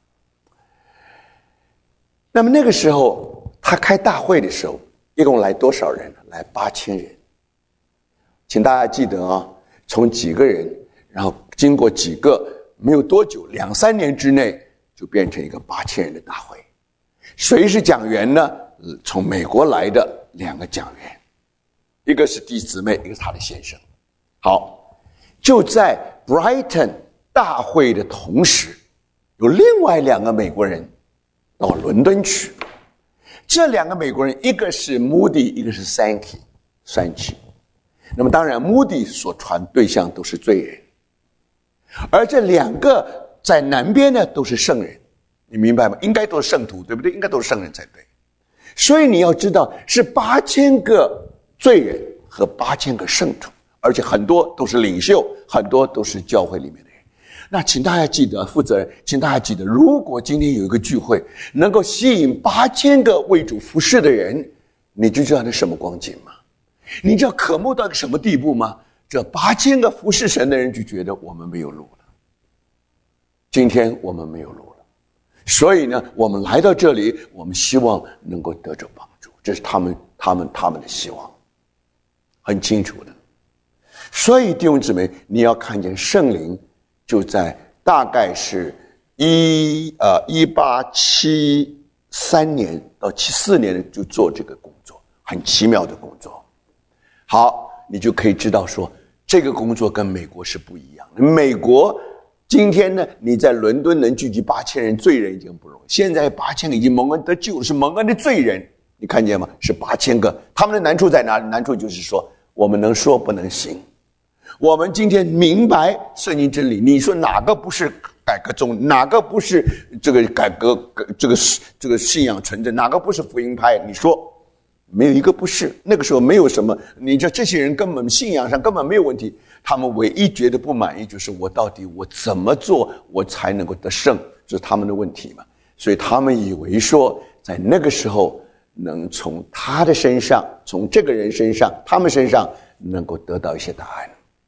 那么那个时候他开大会的时候，一共来多少人呢？来八千人。请大家记得啊，从几个人，然后经过几个，没有多久，两三年之内就变成一个八千人的大会。谁是讲员呢？从美国来的两个讲员，一个是弟姊妹，一个是他的先生。好，就在 Brighton 大会的同时，有另外两个美国人到伦敦去。这两个美国人，一个是 Moody， 一个是 Sankey 三七。那么当然 Moody 所传对象都是罪人，而这两个在南边呢都是圣人，你明白吗？应该都是圣徒，对不对？应该都是圣人才对。所以你要知道，是八千个罪人和八千个圣徒，而且很多都是领袖，很多都是教会里面的人。那请大家记得，负责人，请大家记得，如果今天有一个聚会能够吸引八千个为主服侍的人，你就知道那什么光景吗？你知道渴慕到什么地步吗？这八千个服侍神的人就觉得我们没有路了，今天我们没有路了。所以呢，我们来到这里，我们希望能够得着帮助，这是他们他们他们的希望，很清楚的。所以弟兄姊妹，你要看见圣灵就在大概是一呃一八七三年到七四年就做这个工作，很奇妙的工作。好，你就可以知道说，这个工作跟美国是不一样的。美国今天呢，你在伦敦能聚集八千人，罪人已经不容易。现在八千个已经蒙恩得救了，是蒙恩的罪人，你看见吗？是八千个。他们的难处在哪里？难处就是说，我们能说不能行。我们今天明白圣经真理，你说哪个不是改革宗，哪个不是这个改革这个这个信仰纯正，哪个不是福音派？你说没有一个不是。那个时候没有什么，你这这些人根本信仰上根本没有问题。他们唯一觉得不满意就是我到底我怎么做我才能够得胜，这是他们的问题嘛。所以他们以为说在那个时候能从他的身上，从这个人身上，他们身上能够得到一些答案。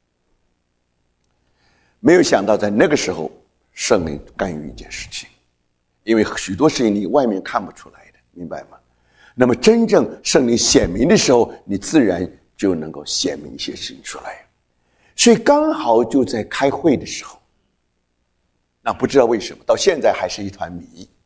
没有想到在那个时候圣灵干预一件事情，因为许多事情你外面看不出来的，明白吗？那么真正圣灵显明的时候，你自然就能够显明一些事情出来。所以刚好就在开会的时候，那不知道为什么到现在还是一团谜，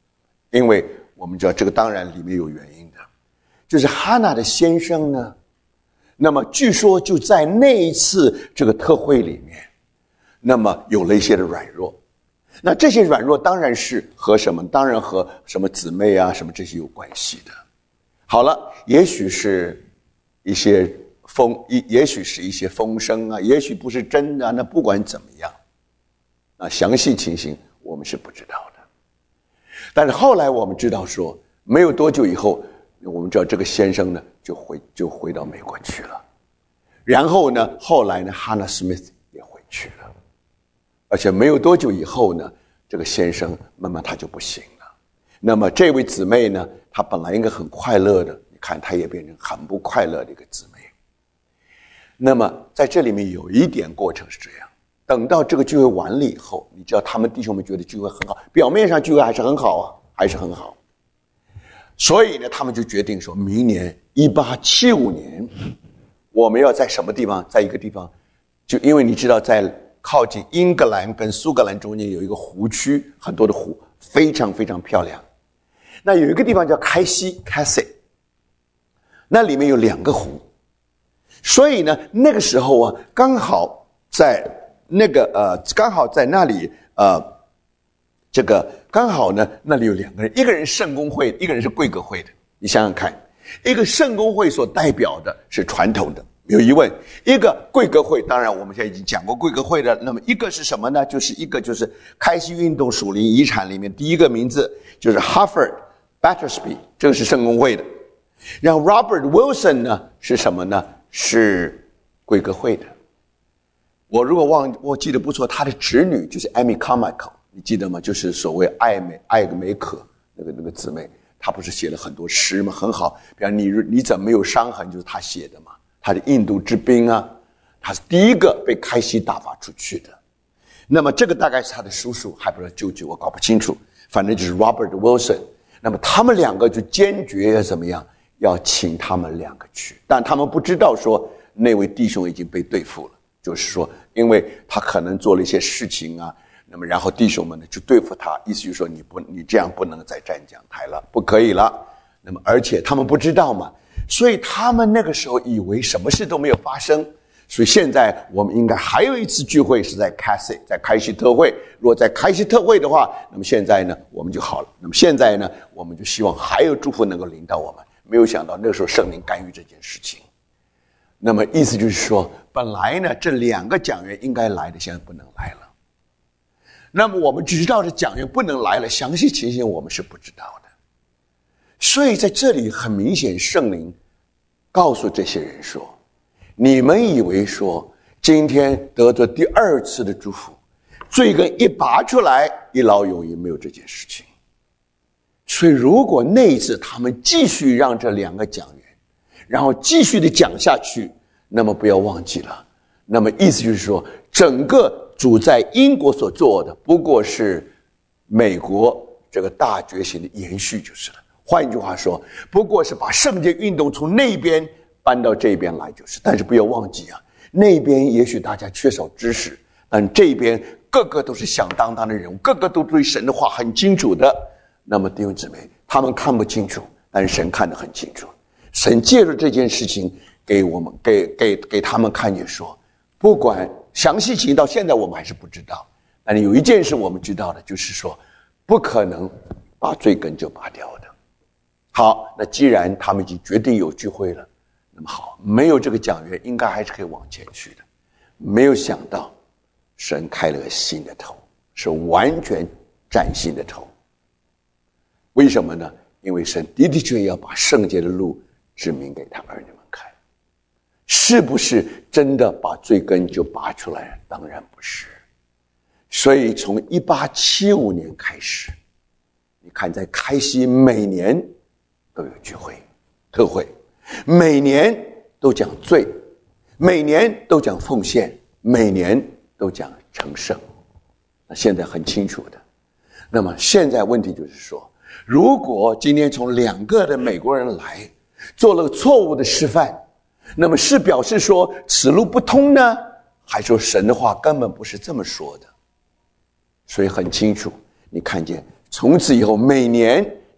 因为我们知道这个当然里面有原因的，就是哈娜的先生呢，那么据说就在那一次这个特会里面，那么有了一些的软弱。那这些软弱当然是和什么？当然和什么姊妹啊，什么这些有关系的。好了，也许是一些风，也许是一些风声啊，也许不是真的啊，那不管怎么样，啊，详细情形我们是不知道的。但是后来我们知道说，没有多久以后，我们知道这个先生呢就回就回到美国去了，然后呢，后来呢，哈娜·史密斯也回去了。而且没有多久以后呢，这个先生慢慢他就不行了。那么这位姊妹呢，她本来应该很快乐的，你看她也变成很不快乐的一个姊妹。那么在这里面有一点过程是这样，等到这个聚会完了以后，你知道他们弟兄们觉得聚会很好，表面上聚会还是很好啊，还是很好。所以呢，他们就决定说，明年一八七五年，我们要在什么地方，在一个地方，就因为你知道在靠近英格兰跟苏格兰中间有一个湖区，很多的湖，非常非常漂亮。那有一个地方叫开西 Cassie， 那里面有两个湖，所以呢，那个时候啊，刚好在那个呃，刚好在那里呃，这个刚好呢，那里有两个人，一个人圣公会，一个人是贵格会的。你想想看，一个圣公会所代表的是传统的。没有疑问，一个贵格会，当然我们现在已经讲过贵格会的，那么一个是什么呢？就是一个就是开西运动属灵遗产里面第一个名字就是哈佛 Battersby， 这个是圣公会的。然后 Robert Wilson 呢是什么呢？是贵格会的。我如果忘我记得不错，他的侄女就是 Amy Carmichael， 你记得吗？就是所谓艾美艾格梅可那个那个姊妹，她不是写了很多诗吗？很好，比方你你怎么没有伤痕，就是她写的嘛。他的印度之兵啊，他是第一个被开西打发出去的。那么这个大概是他的叔叔，还不是舅舅，我搞不清楚。反正就是 Robert Wilson。那么他们两个就坚决要怎么样，要请他们两个去，但他们不知道说那位弟兄已经被对付了，就是说，因为他可能做了一些事情啊，那么然后弟兄们呢就对付他，意思就是说你不你这样不能再站讲台了，不可以了。那么而且他们不知道嘛。所以他们那个时候以为什么事都没有发生，所以现在我们应该还有一次聚会是在 Cassie， 在开西特会。如果在开西特会的话，那么现在呢我们就好了。那么现在呢，我们就希望还有祝福能够临到我们。没有想到那个时候圣灵干预这件事情。那么意思就是说，本来呢这两个讲员应该来的，现在不能来了。那么我们只知道这讲员不能来了，详细情形我们是不知道的。所以在这里很明显，圣灵告诉这些人说，你们以为说今天得着第二次的祝福，罪根一拔出来一劳永逸，没有这件事情。所以如果那一次他们继续让这两个讲员然后继续的讲下去，那么不要忘记了，那么意思就是说，整个主在英国所做的不过是美国这个大觉醒的延续就是了。换一句话说，不过是把圣洁运动从那边搬到这边来就是。但是不要忘记啊，那边也许大家缺少知识，但这边个个都是响当当的人物，个个都对神的话很清楚的。那么弟兄姊妹，他们看不清楚，但是神看得很清楚。神借着这件事情给我们给给给他们看见说，不管详细情到现在我们还是不知道，但是有一件事我们知道的，就是说不可能把罪根就拔掉的。好，那既然他们已经决定有聚会了，那么好，没有这个讲员应该还是可以往前去的。没有想到神开了个新的头，是完全崭新的头。为什么呢？因为神的的确确要把圣洁的路指明给他儿女们看。是不是真的把罪根就拔出来了？当然不是。所以从一八七五年开始，你看在开西每年都有聚会特会，每年都讲罪，每年都讲奉献，每年都讲成圣。那现在很清楚的。那么现在问题就是说，如果今天从两个的美国人来做了错误的示范，那么是表示说此路不通呢，还说神的话根本不是这么说的？所以很清楚，你看见从此以后每年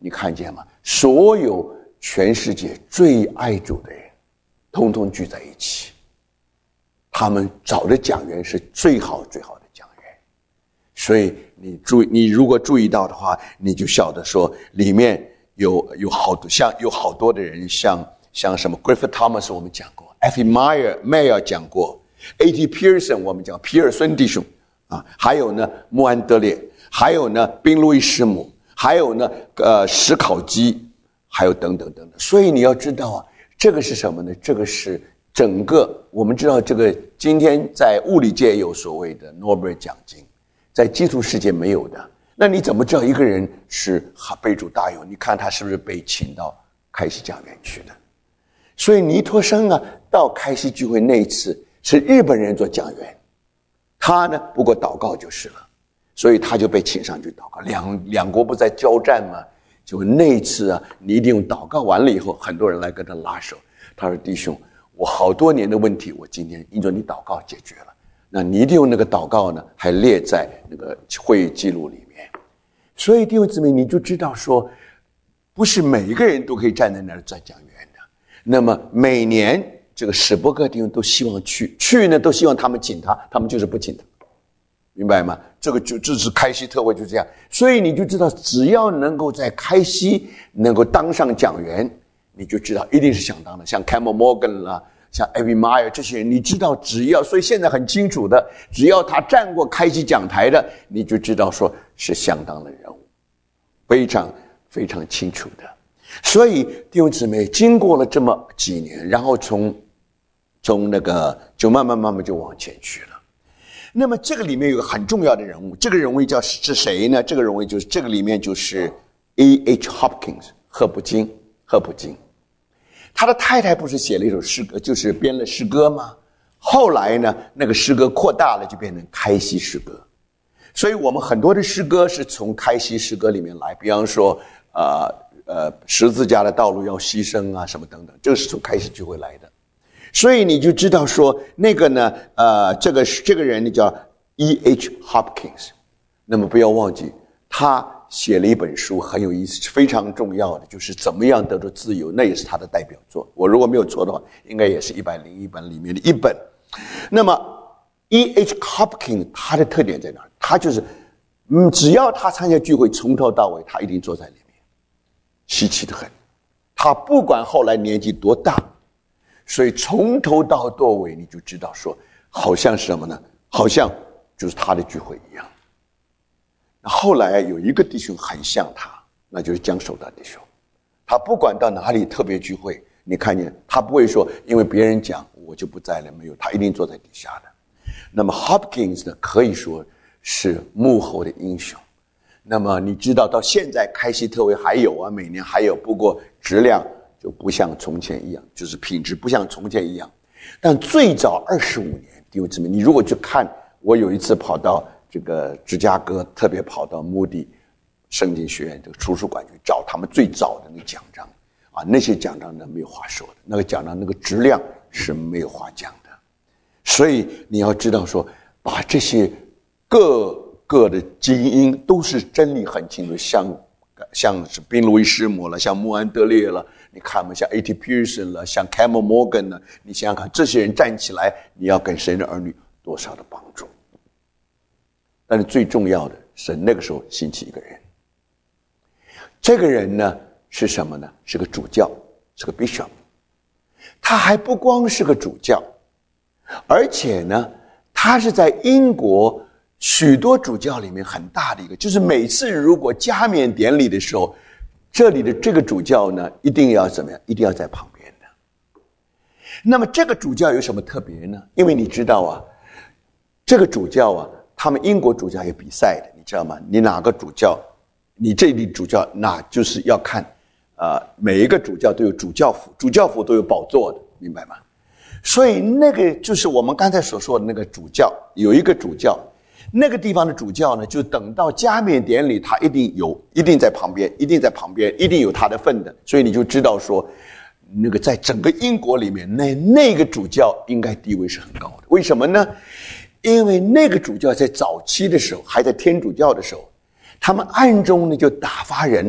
你看见吗？所有全世界最爱主的人，通通聚在一起。他们找的讲员是最好最好的讲员，所以你注意，你如果注意到的话，你就晓得说里面有有好多像有好多的人，像像什么 Griffith Thomas 我们讲过 ，F. Meyer Meyer 讲过 ，A. T. Pearson 我们讲皮尔森弟兄啊，还有呢穆安德烈，还有呢宾路易师母，还有呢呃史考基，还有等等等等。所以你要知道啊，这个是什么呢？这个是。整个我们知道，这个今天在物理界有所谓的诺贝尔奖金，在基督世界没有的。那你怎么知道一个人是被主大用？你看他是不是被请到开西讲员去的？所以尼托生啊，到开西聚会那一次是日本人做讲员，他呢不过祷告就是了，所以他就被请上去祷告。两两国不在交战吗？就那一次啊，你一定用祷告完了以后，很多人来跟他拉手。他说：“弟兄。”我好多年的问题，我今天因着你祷告解决了。那你一定用那个祷告呢，还列在那个会议记录里面。所以弟兄姊妹，你就知道说，不是每一个人都可以站在那儿做讲员的。那么每年这个史伯克弟兄都希望去，去呢都希望他们请他，他们就是不请他，明白吗？这个就这是开西特会就这样。所以你就知道，只要能够在开西能够当上讲员，你就知道一定是响当的，像 Campbell Morgan 啦，像 F. Meyer 这些人，你知道只要，所以现在很清楚的，只要他站过开西讲台的，你就知道说是相当的人物，非常非常清楚的。所以弟兄姊妹，经过了这么几年，然后从从那个就慢慢慢慢就往前去了。那么这个里面有个很重要的人物，这个人物叫是谁呢？这个人物就是这个里面就是 A. H. Hopkins 赫普金。赫普金，他的太太不是写了一首诗歌，就是编了诗歌吗？后来呢，那个诗歌扩大了，就变成开西诗歌。所以我们很多的诗歌是从开西诗歌里面来，比方说，呃呃，十字架的道路要牺牲啊，什么等等，这个是从开西聚会来的。所以你就知道说，那个呢，呃，这个这个人叫 E. H. Hopkins， 那么不要忘记他。写了一本书很有意思，非常重要的就是怎么样得到自由，那也是他的代表作。我如果没有错的话，应该也是一百零一本里面的一本。那么 E. H. Hopkins 他的特点在哪？他就是嗯，只要他参加聚会，从头到尾他一定坐在里面，稀奇得很。他不管后来年纪多大，所以从头到尾你就知道说，好像是什么呢？好像就是他的聚会一样。后来有一个弟兄很像他，那就是江守大弟兄。他不管到哪里特别聚会，你看见他不会说因为别人讲我就不在了，没有，他一定坐在底下的。那么 Hopkins 呢，可以说是幕后的英雄。那么你知道到现在开西特会还有啊，每年还有，不过质量就不像从前一样，就是品质不像从前一样。但最早二十五年，弟兄姊妹，你如果去看，我有一次跑到这个芝加哥，特别跑到穆迪圣经学院这个图书馆去找他们最早的那个奖章啊，那些奖章呢没有话说的，那个奖章那个质量是没有话讲的。所以你要知道说，把这些各个的精英都是真理很清楚，像像是宾路易师母了，像穆安德烈了，你看嘛，像 A. T. Pearson 了，像 Campbell Morgan 呢，你想想看，这些人站起来，你要跟神的儿女多少的帮助。但是最重要的是那个时候兴起一个人，这个人呢是什么呢？是个主教，是个 bishop。他还不光是个主教，而且呢，他是在英国许多主教里面很大的一个，就是每次如果加冕典礼的时候，这里的这个主教呢一定要怎么样？一定要在旁边的。那么这个主教有什么特别呢？因为你知道啊，这个主教啊，他们英国主教有比赛的，你知道吗？你哪个主教，你这里主教，那就是要看，呃，每一个主教都有主教府，主教府都有宝座的，明白吗？所以那个就是我们刚才所说的那个主教，有一个主教，那个地方的主教呢，就等到加冕典礼，他一定有，一定在旁边，一定在旁边，一定有他的份的，所以你就知道说，那个在整个英国里面，那那个主教应该地位是很高的。为什么呢？因为那个主教在早期的时候，还在天主教的时候，他们暗中呢就打发人呢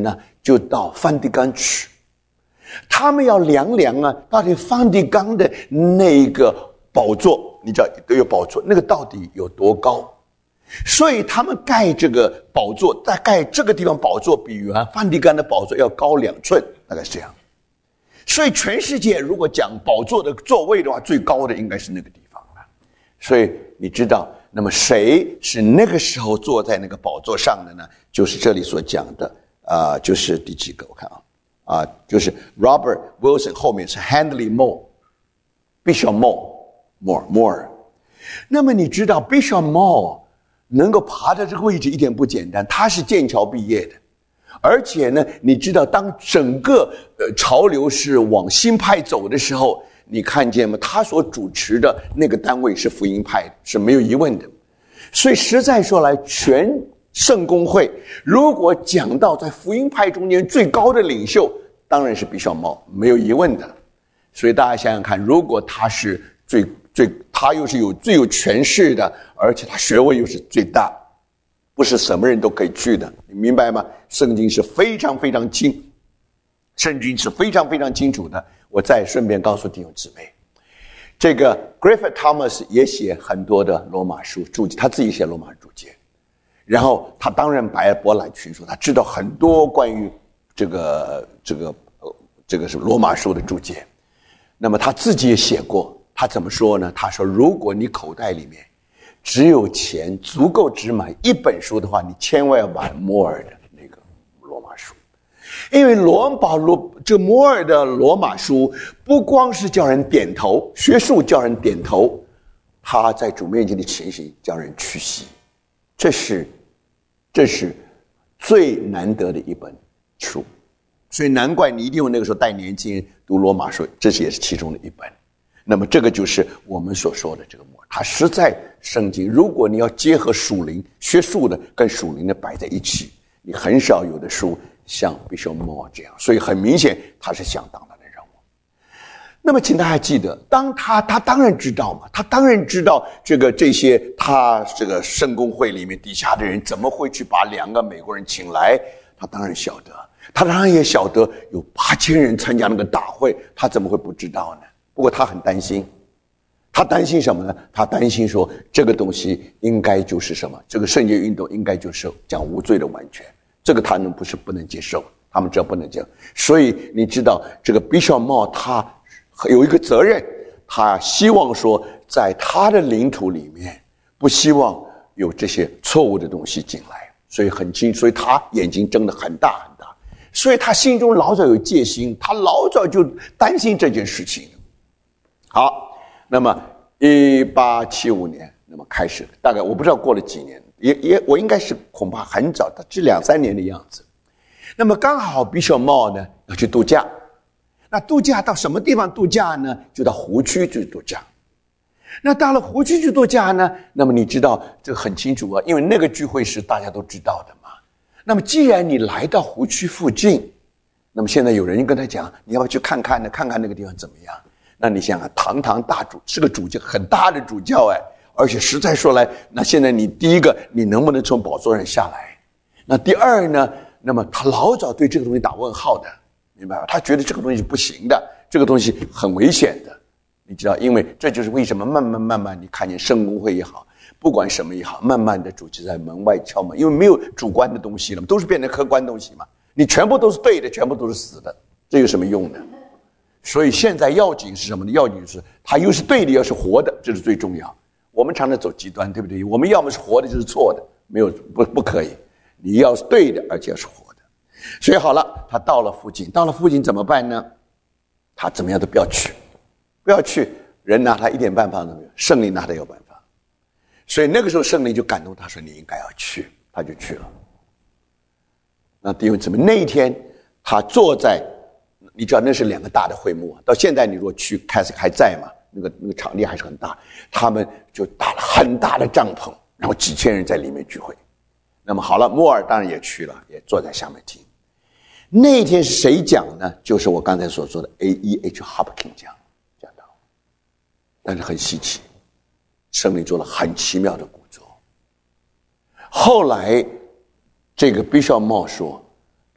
就到梵蒂冈去，他们要量量啊，到底梵蒂冈的那个宝座，你知道都有宝座，那个到底有多高？所以他们盖这个宝座，在盖这个地方宝座比原梵蒂冈的宝座要高两寸，大概是这样。所以全世界如果讲宝座的座位的话，最高的应该是那个地方了。所以你知道，那么谁是那个时候坐在那个宝座上的呢？就是这里所讲的啊、呃，就是第几个？我看啊啊、呃，就是 Robert Wilson 后面是 Handley Moore，Bishop Moore，Moore Moore。那么你知道 Bishop Moore 能够爬到这个位置一点不简单，他是剑桥毕业的，而且呢，你知道当整个呃潮流是往新派走的时候，你看见吗？他所主持的那个单位是福音派的，是没有疑问的。所以实在说来，全圣公会如果讲到在福音派中间最高的领袖，当然是Bishop Moore，没有疑问的。所以大家想想看，如果他是最最，他又是有最有权势的，而且他学问又是最大，不是什么人都可以去的，你明白吗？圣经是非常非常清，圣经是非常非常清楚的。我再顺便告诉弟兄姊妹，这个 Griffith Thomas 也写很多的罗马书注解，他自己写罗马注解，然后他当然百博览群书，他知道很多关于这个这个这个是罗马书的注解。那么他自己也写过，他怎么说呢？他说，如果你口袋里面只有钱足够只买一本书的话，你千万要买摩尔的那个罗马书，因为罗保罗这摩尔的罗马书不光是叫人点头，学术叫人点头，他在主面前的情形叫人屈膝，这是这是最难得的一本书。所以难怪你一定有那个时候带年轻人读罗马书，这也是其中的一本。那么这个就是我们所说的这个摩尔，它实在圣经，如果你要结合属灵学术的跟属灵的摆在一起，你很少有的书像 Bishop Moore 这样，所以很明显他是相当大的人物。那么请大家记得，当他他当然知道嘛，他当然知道这个这些他这个圣公会里面底下的人怎么会去把两个美国人请来，他当然晓得，他当然也晓得有八千人参加那个大会，他怎么会不知道呢？不过他很担心，他担心什么呢？他担心说这个东西应该就是什么？这个圣洁运动应该就是讲无罪的完全，这个他们不是不能接受，他们这不能接受。所以你知道这个 Bishop Moore 他有一个责任，他希望说在他的领土里面不希望有这些错误的东西进来，所以很清，所以他眼睛睁得很大很大，所以他心中老早有戒心，他老早就担心这件事情。好，那么一八七五年，那么开始，大概我不知道过了几年，也也我应该是恐怕很早，它是两三年的样子。那么刚好 Bishop Moore 呢要去度假，那度假到什么地方度假呢？就到湖区去度假。那到了湖区去度假呢，那么你知道这个很清楚啊，因为那个聚会是大家都知道的嘛。那么既然你来到湖区附近，那么现在有人跟他讲，你要不要去看看呢？看看那个地方怎么样？那你想啊，堂堂大主是个主教，很大的主教哎，而且实在说来，那现在你第一个，你能不能从宝座上下来？那第二呢？那么他老早对这个东西打问号的，明白吧？他觉得这个东西是不行的，这个东西很危险的，你知道？因为这就是为什么慢慢慢慢，你看见圣公会也好，不管什么也好，慢慢的主就在门外敲门，因为没有主观的东西了，都是变成客观东西嘛。你全部都是对的，全部都是死的，这有什么用呢？所以现在要紧是什么呢？要紧就是它又是对的，又是活的，这是最重要。我们常常走极端，对不对？我们要么是活的，就是错的，没有不不可以。你要是对的，而且要是活的。所以好了，他到了附近，到了附近怎么办呢？他怎么样都不要去，不要去，人拿他一点办法都没有，圣灵拿他有办法。所以那个时候圣灵就感动他说：“你应该要去。”他就去了。那弟兄姊妹，那一天他坐在。你知道那是两个大的会幕啊，到现在你如果去开始还在嘛，那个那个场地还是很大，他们就搭了很大的帐篷，然后几千人在里面聚会。那么好了，摩尔当然也去了，也坐在下面听。那天是谁讲呢？就是我刚才所说的 A E H Hopkins 讲讲到，但是很稀奇，圣灵做了很奇妙的工作。后来这个 Bishop Moore 说，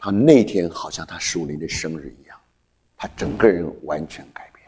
他那天好像他属灵的生日一样，他整个人完全改变。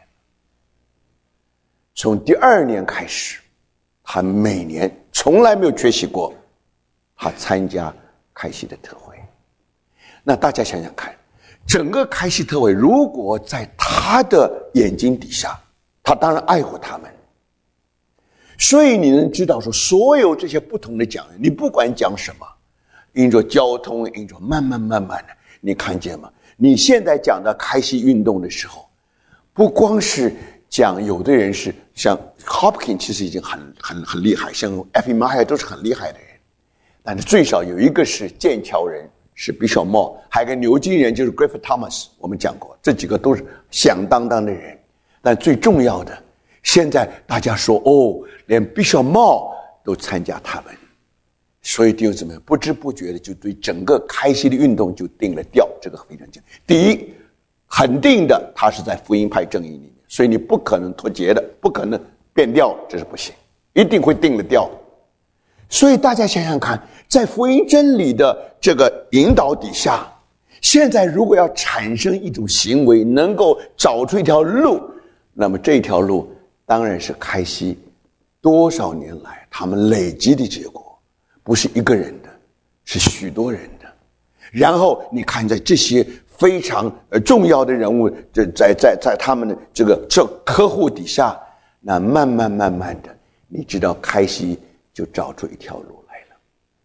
从第二年开始，他每年从来没有缺席过，他参加开西的特会。那大家想想看，整个开西特会如果在他的眼睛底下，他当然爱护他们。所以你能知道说，所有这些不同的讲员，你不管讲什么，因着交通，因着慢慢慢慢的，你看见吗？你现在讲的开西运动的时候，不光是讲有的人是像 Hopkins 其实已经很很很厉害，像 F. Meyer 都是很厉害的人，但是最少有一个是剑桥人，是 Bishop Moore， 还有一个牛津人就是 Griffith Thomas， 我们讲过，这几个都是响当当的人。但最重要的，现在大家说哦，连 Bishop Moore 都参加他们，所以弟兄姊妹不知不觉的就对整个开西的运动就定了调，这个非常重要。第一，肯定的，他是在福音派阵营里面，所以你不可能脱节的，不可能变调，这是不行，一定会定了调。所以大家想想看，在福音真理的这个引导底下，现在如果要产生一种行为，能够找出一条路，那么这条路当然是开西多少年来他们累积的结果，不是一个人的，是许多人的。然后你看在这些非常重要的人物在在在他们的这个这客户底下，那慢慢慢慢的，你知道开西就找出一条路来了。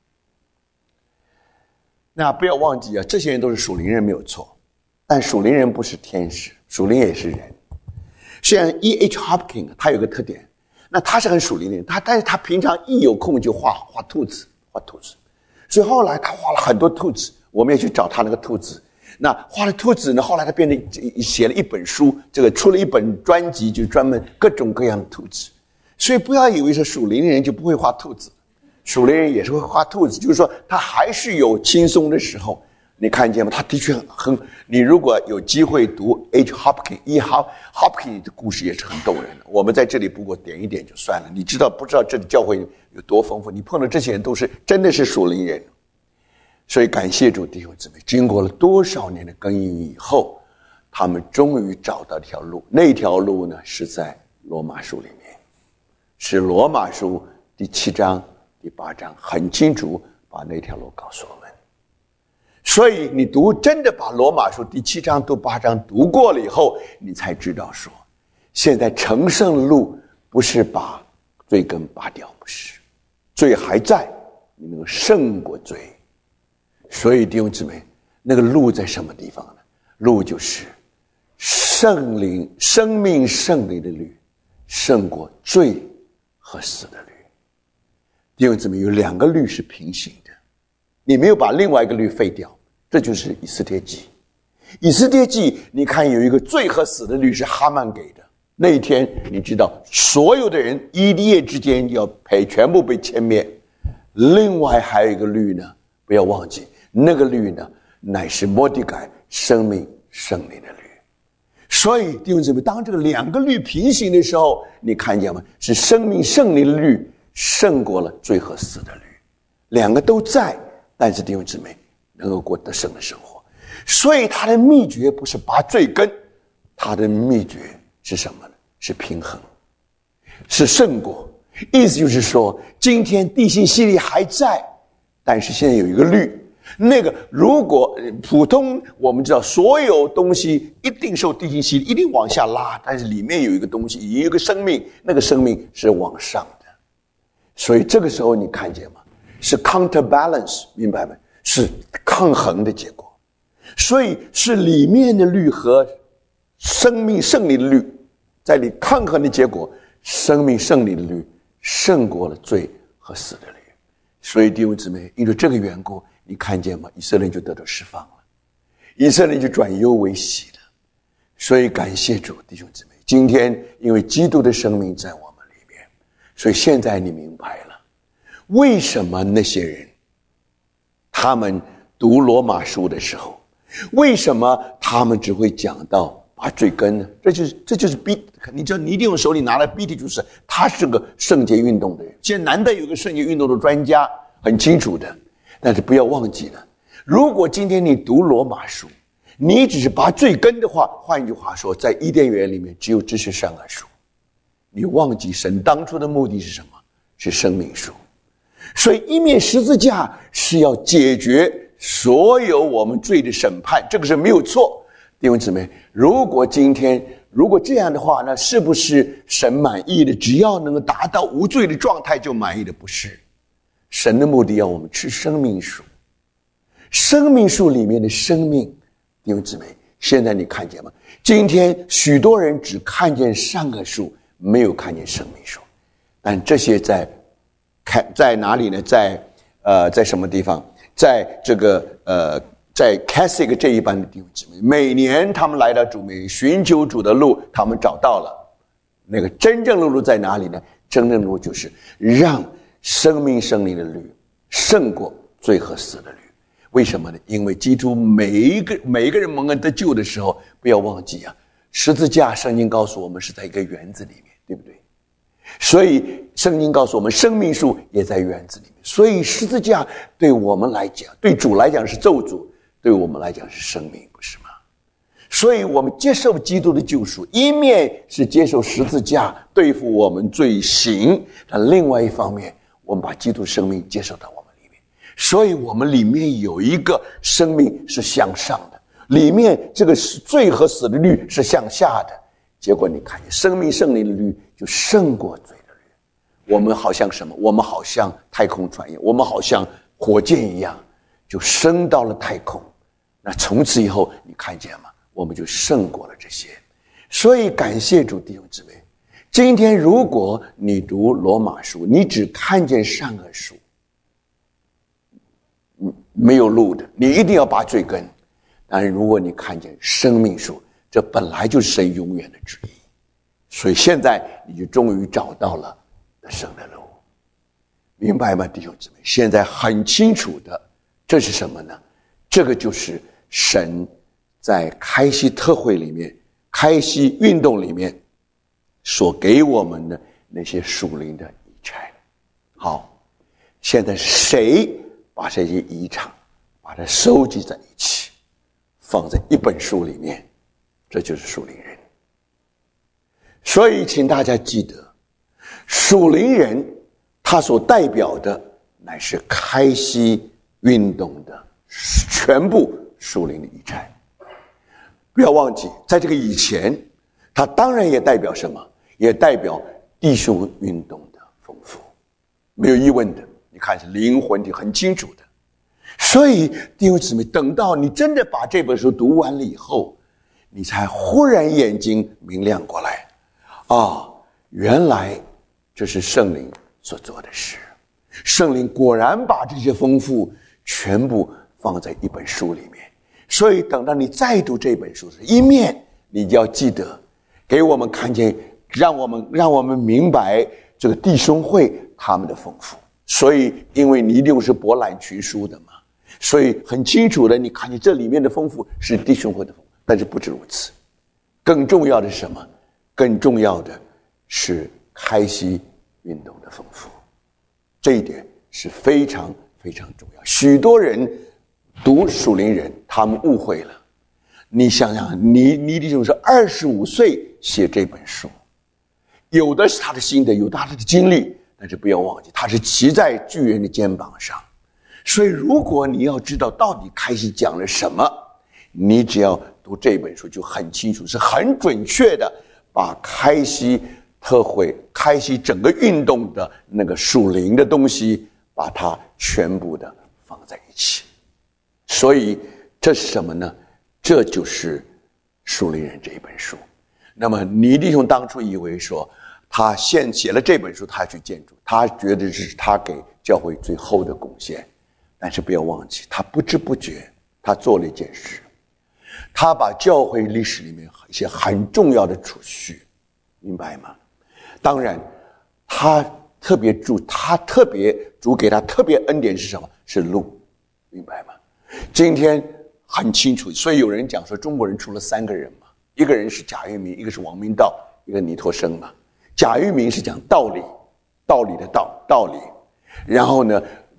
那不要忘记啊，这些人都是属灵人没有错，但属灵人不是天使，属灵也是人。像 E. H. Hopkins 他有个特点，那他是很属灵的人，他但是他平常一有空就画画兔子，画兔子。所以后来他画了很多兔子，我们也去找他那个兔子。那画了兔子呢，后来他变成写了一本书，这个出了一本专辑，就专门各种各样的兔子。所以不要以为是属灵的人就不会画兔子，属灵人也是会画兔子，就是说他还是有轻松的时候。你看见吗？他的确很，你如果有机会读 H. Hopkins E. Hopkins 的故事也是很动人的。我们在这里不过点一点就算了，你知道不知道这里教会有多丰富？你碰到这些人都是真的是属灵人。所以感谢主弟兄姊妹，经过了多少年的耕耘以后，他们终于找到一条路。那条路呢，是在罗马书里面，是罗马书第七章第八章很清楚把那条路告诉我们。所以你读真的把罗马书第七章读八章读过了以后，你才知道说，现在成圣的路不是把罪根拔掉，不是，罪还在，你能够胜过罪。所以弟兄姊妹，那个路在什么地方呢？路就是圣灵生命圣灵的律胜过罪和死的律。弟兄姊妹，有两个律是平行的，你没有把另外一个律废掉，这就是以斯帖记。以斯帖记你看有一个罪和死的律是哈曼给的，那一天你知道所有的人一夜之间要赔，全部被歼灭。另外还有一个律呢，不要忘记那个律呢乃是末底改生命圣灵的律。所以弟兄姊妹，当这个两个律平行的时候，你看见吗？是生命圣灵的律胜过了罪和死的律，两个都在，但是弟兄姊妹能够过得胜的生活。所以他的秘诀不是拔罪根，他的秘诀是什么呢？是平衡，是胜过。意思就是说，今天地心吸力还在，但是现在有一个律，那个如果普通我们知道所有东西一定受地心吸力，一定往下拉，但是里面有一个东西，有一个生命，那个生命是往上的。所以这个时候你看见吗？是 counterbalance， 明白吗？是抗衡的结果。所以是里面的律和生命圣灵的律在里抗衡的结果，生命圣灵的律胜过了罪和死的律。所以弟兄姊妹，因为这个缘故，你看见吗？以色列就得到释放了，以色列就转忧为喜了。所以感谢主，弟兄姊妹，今天因为基督的生命在我们里面，所以现在你明白了为什么那些人他们读罗马书的时候，为什么他们只会讲到拔罪根呢？这就是这就是逼，你知道，你一定用手里拿来逼的，就是他是个圣洁运动的人。现在难得有个圣洁运动的专家，很清楚的。但是不要忘记了， 如果今天你读罗马书，你只是拔罪根的话，换一句话说，在伊甸园里面只有知识善恶树，你忘记神当初的目的是什么？是生命树。所以一面十字架是要解决所有我们罪的审判，这个是没有错。弟兄姊妹，如果今天如果这样的话，那是不是神满意的？只要能够达到无罪的状态就满意的？不是，神的目的要我们吃生命树，生命树里面的生命。弟兄姊妹，现在你看见吗？今天许多人只看见善恶树，没有看见生命树。但这些在看在哪里呢？在呃，在什么地方？在这个呃，在 Catholic 这一班的弟兄姊妹，每年他们来到主面寻求主的路，他们找到了。那个真正的路在哪里呢？真正的路就是让生命生灵的律胜过罪和死的律。为什么呢？因为基督每一个每一个人蒙恩得救的时候，不要忘记啊，十字架圣经告诉我们是在一个园子里面，对不对？所以圣经告诉我们生命树也在园子里面。所以十字架对我们来讲，对主来讲是咒诅，对我们来讲是生命，不是吗？所以我们接受基督的救赎，一面是接受十字架对付我们罪行，但另外一方面我们把基督生命接受到我们里面。所以我们里面有一个生命是向上的，里面这个罪和死的律是向下的。结果你看见生命圣灵的律就胜过罪的律。我们好像什么？我们好像太空船一样，我们好像火箭一样，就升到了太空。那从此以后你看见吗？我们就胜过了这些。所以感谢主，弟兄姊妹，今天如果你读罗马书，你只看见善恶树，没有路的，你一定要拔罪根。但是如果你看见生命树，这本来就是神永远的旨意，所以现在你就终于找到了得胜的路，明白吗，弟兄姊妹？现在很清楚的，这是什么呢？这个就是神在开西特会里面、开西运动里面所给我们的那些属灵的遗产。好，现在谁把这些遗产把它收集在一起，放在一本书里面？这就是属灵人。所以请大家记得，属灵人他所代表的乃是开西运动的全部属灵的遗产。不要忘记，在这个以前，他当然也代表什么？也代表弟兄运动的丰富，没有疑问的。你看是灵魂体很清楚的。所以弟兄姊妹，等到你真的把这本书读完了以后，你才忽然眼睛明亮过来，啊，原来这是圣灵所做的事。圣灵果然把这些丰富全部放在一本书里面。所以等到你再读这本书时，一面你就要记得给我们看见，让我们让我们明白这个弟兄会他们的丰富。所以因为你一定是博览群书的嘛，所以很清楚的你看见这里面的丰富是弟兄会的丰富。但是不止如此，更重要的是什么？更重要的是开西运动的丰富。这一点是非常非常重要。许多人读属灵人，他们误会了。你想想，你你弟兄是二十五岁写这本书，有的是他的心得，有的他的经历，但是不要忘记，他是骑在巨人的肩膀上。所以如果你要知道到底开西讲了什么，你只要读这本书就很清楚，是很准确的把开西特会、开西整个运动的那个属灵的东西，把它全部的放在一起。所以这是什么呢？这就是属灵人这一本书。那么倪弟兄当初以为说，他现写了这本书，他去建筑，他觉得这是他给教会最后的贡献。但是不要忘记，他不知不觉他做了一件事，他把教会历史里面一些很重要的储蓄，明白吗？当然他特别主他特别主给他特别恩典是什么？是路，明白吗？今天很清楚，所以有人讲说中国人出了三个人嘛，一个人是贾玉明，一个是王明道，一个倪柝声嘛。贾玉明是讲道理，道理的道道理，然后呢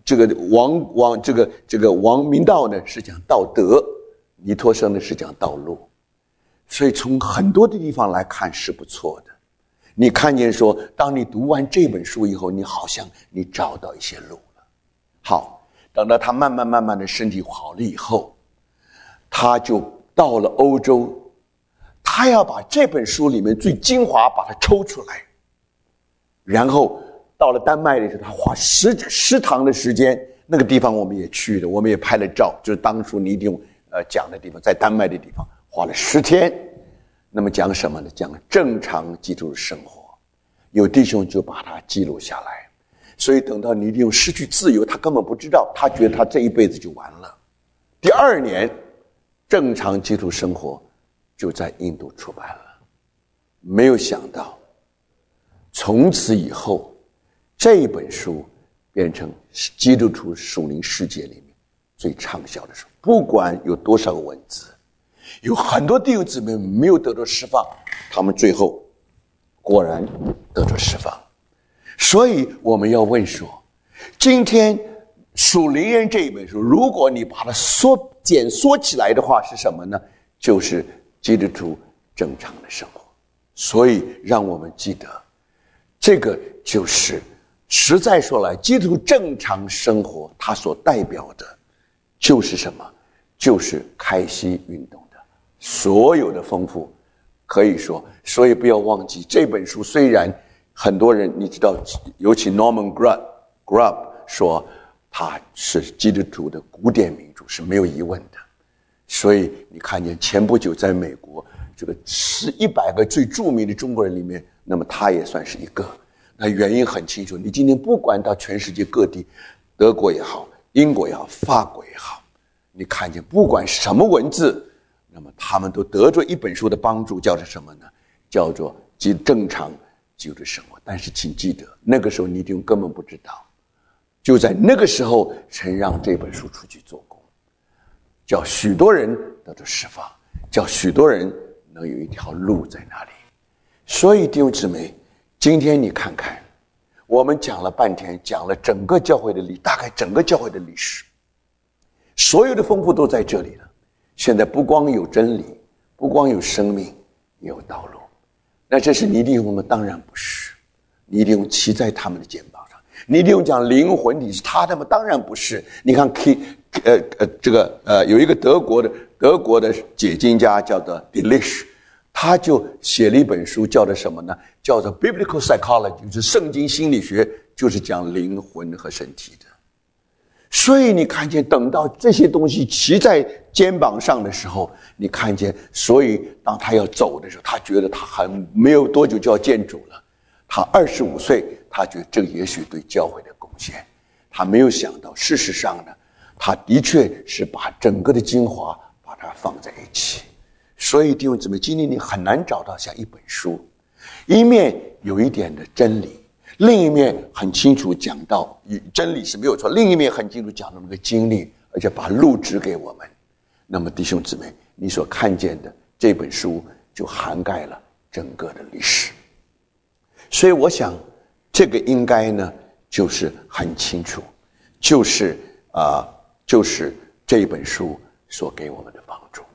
这个王王这个这个王明道呢是讲道德，尼托生呢是讲道路，所以从很多的地方来看是不错的。你看见说，当你读完这本书以后，你好像你找到一些路了。好，等到他慢慢慢慢的身体好了以后，他就到了欧洲，他要把这本书里面最精华把它抽出来，然后到了丹麦的时候，他花十十堂的时间，那个地方我们也去了，我们也拍了照，就是当初尼丁呃讲的地方，在丹麦的地方花了十天。那么讲什么呢？讲正常基督的生活。有弟兄就把它记录下来，所以等到尼丁失去自由，他根本不知道，他觉得他这一辈子就完了。第二年，正常基督生活就在印度出版了。没有想到，从此以后，这本书变成基督徒属灵世界里面最畅销的书，不管有多少个文字。有很多弟兄姊妹没有得到释放，他们最后果然得到释放。所以我们要问说，今天属灵人这一本书，如果你把它缩减缩起来的话，是什么呢？就是基督徒正常的生活。所以让我们记得，这个就是实在说来，基督徒正常生活它所代表的就是什么？就是开西运动的所有的丰富。可以说，所以不要忘记这本书，虽然很多人你知道，尤其 Norman Grubb Grubb 说它是基督徒的古典名著，是没有疑问的。所以你看见前不久在美国这个是一百个最著名的中国人里面，那么他也算是一个。那原因很清楚，你今天不管到全世界各地，德国也好，英国也好，法国也好，你看见不管什么文字，那么他们都得着一本书的帮助，叫做什么呢？叫做正常基督生活。但是请记得，那个时候你一定根本不知道，就在那个时候，神让这本书出去做工，叫许多人得到释放，叫许多人能有一条路在那里。所以弟兄姊妹，今天你看看，我们讲了半天，讲了整个教会的历，大概整个教会的历史，所有的丰富都在这里了。现在不光有真理，不光有生命，也有道路。那这是尼弟兄们？当然不是。尼弟兄骑在他们的肩膀上。尼弟兄讲灵魂体是他的吗？当然不是。你看 K 呃呃这个呃有一个德国的德国的解经家叫做 Delitzsch， 他就写了一本书，叫做什么呢？叫做 Biblical Psychology， 就是圣经心理学，就是讲灵魂和身体的。所以你看见，等到这些东西骑在肩膀上的时候，你看见，所以当他要走的时候，他觉得他还没有多久就要见主了。他二十五岁，他觉得这也许对教会的贡献，他没有想到，事实上呢，他的确是把整个的精华把它放在一起。所以弟兄姊妹，今天你很难找到像一本书，一面有一点的真理，另一面很清楚讲到真理是没有错，另一面很清楚讲到那个经历，而且把路指给我们。那么弟兄姊妹，你所看见的这本书就涵盖了整个的历史。所以我想这个应该呢就是很清楚，就是啊、呃、就是这本书所给我们的帮助。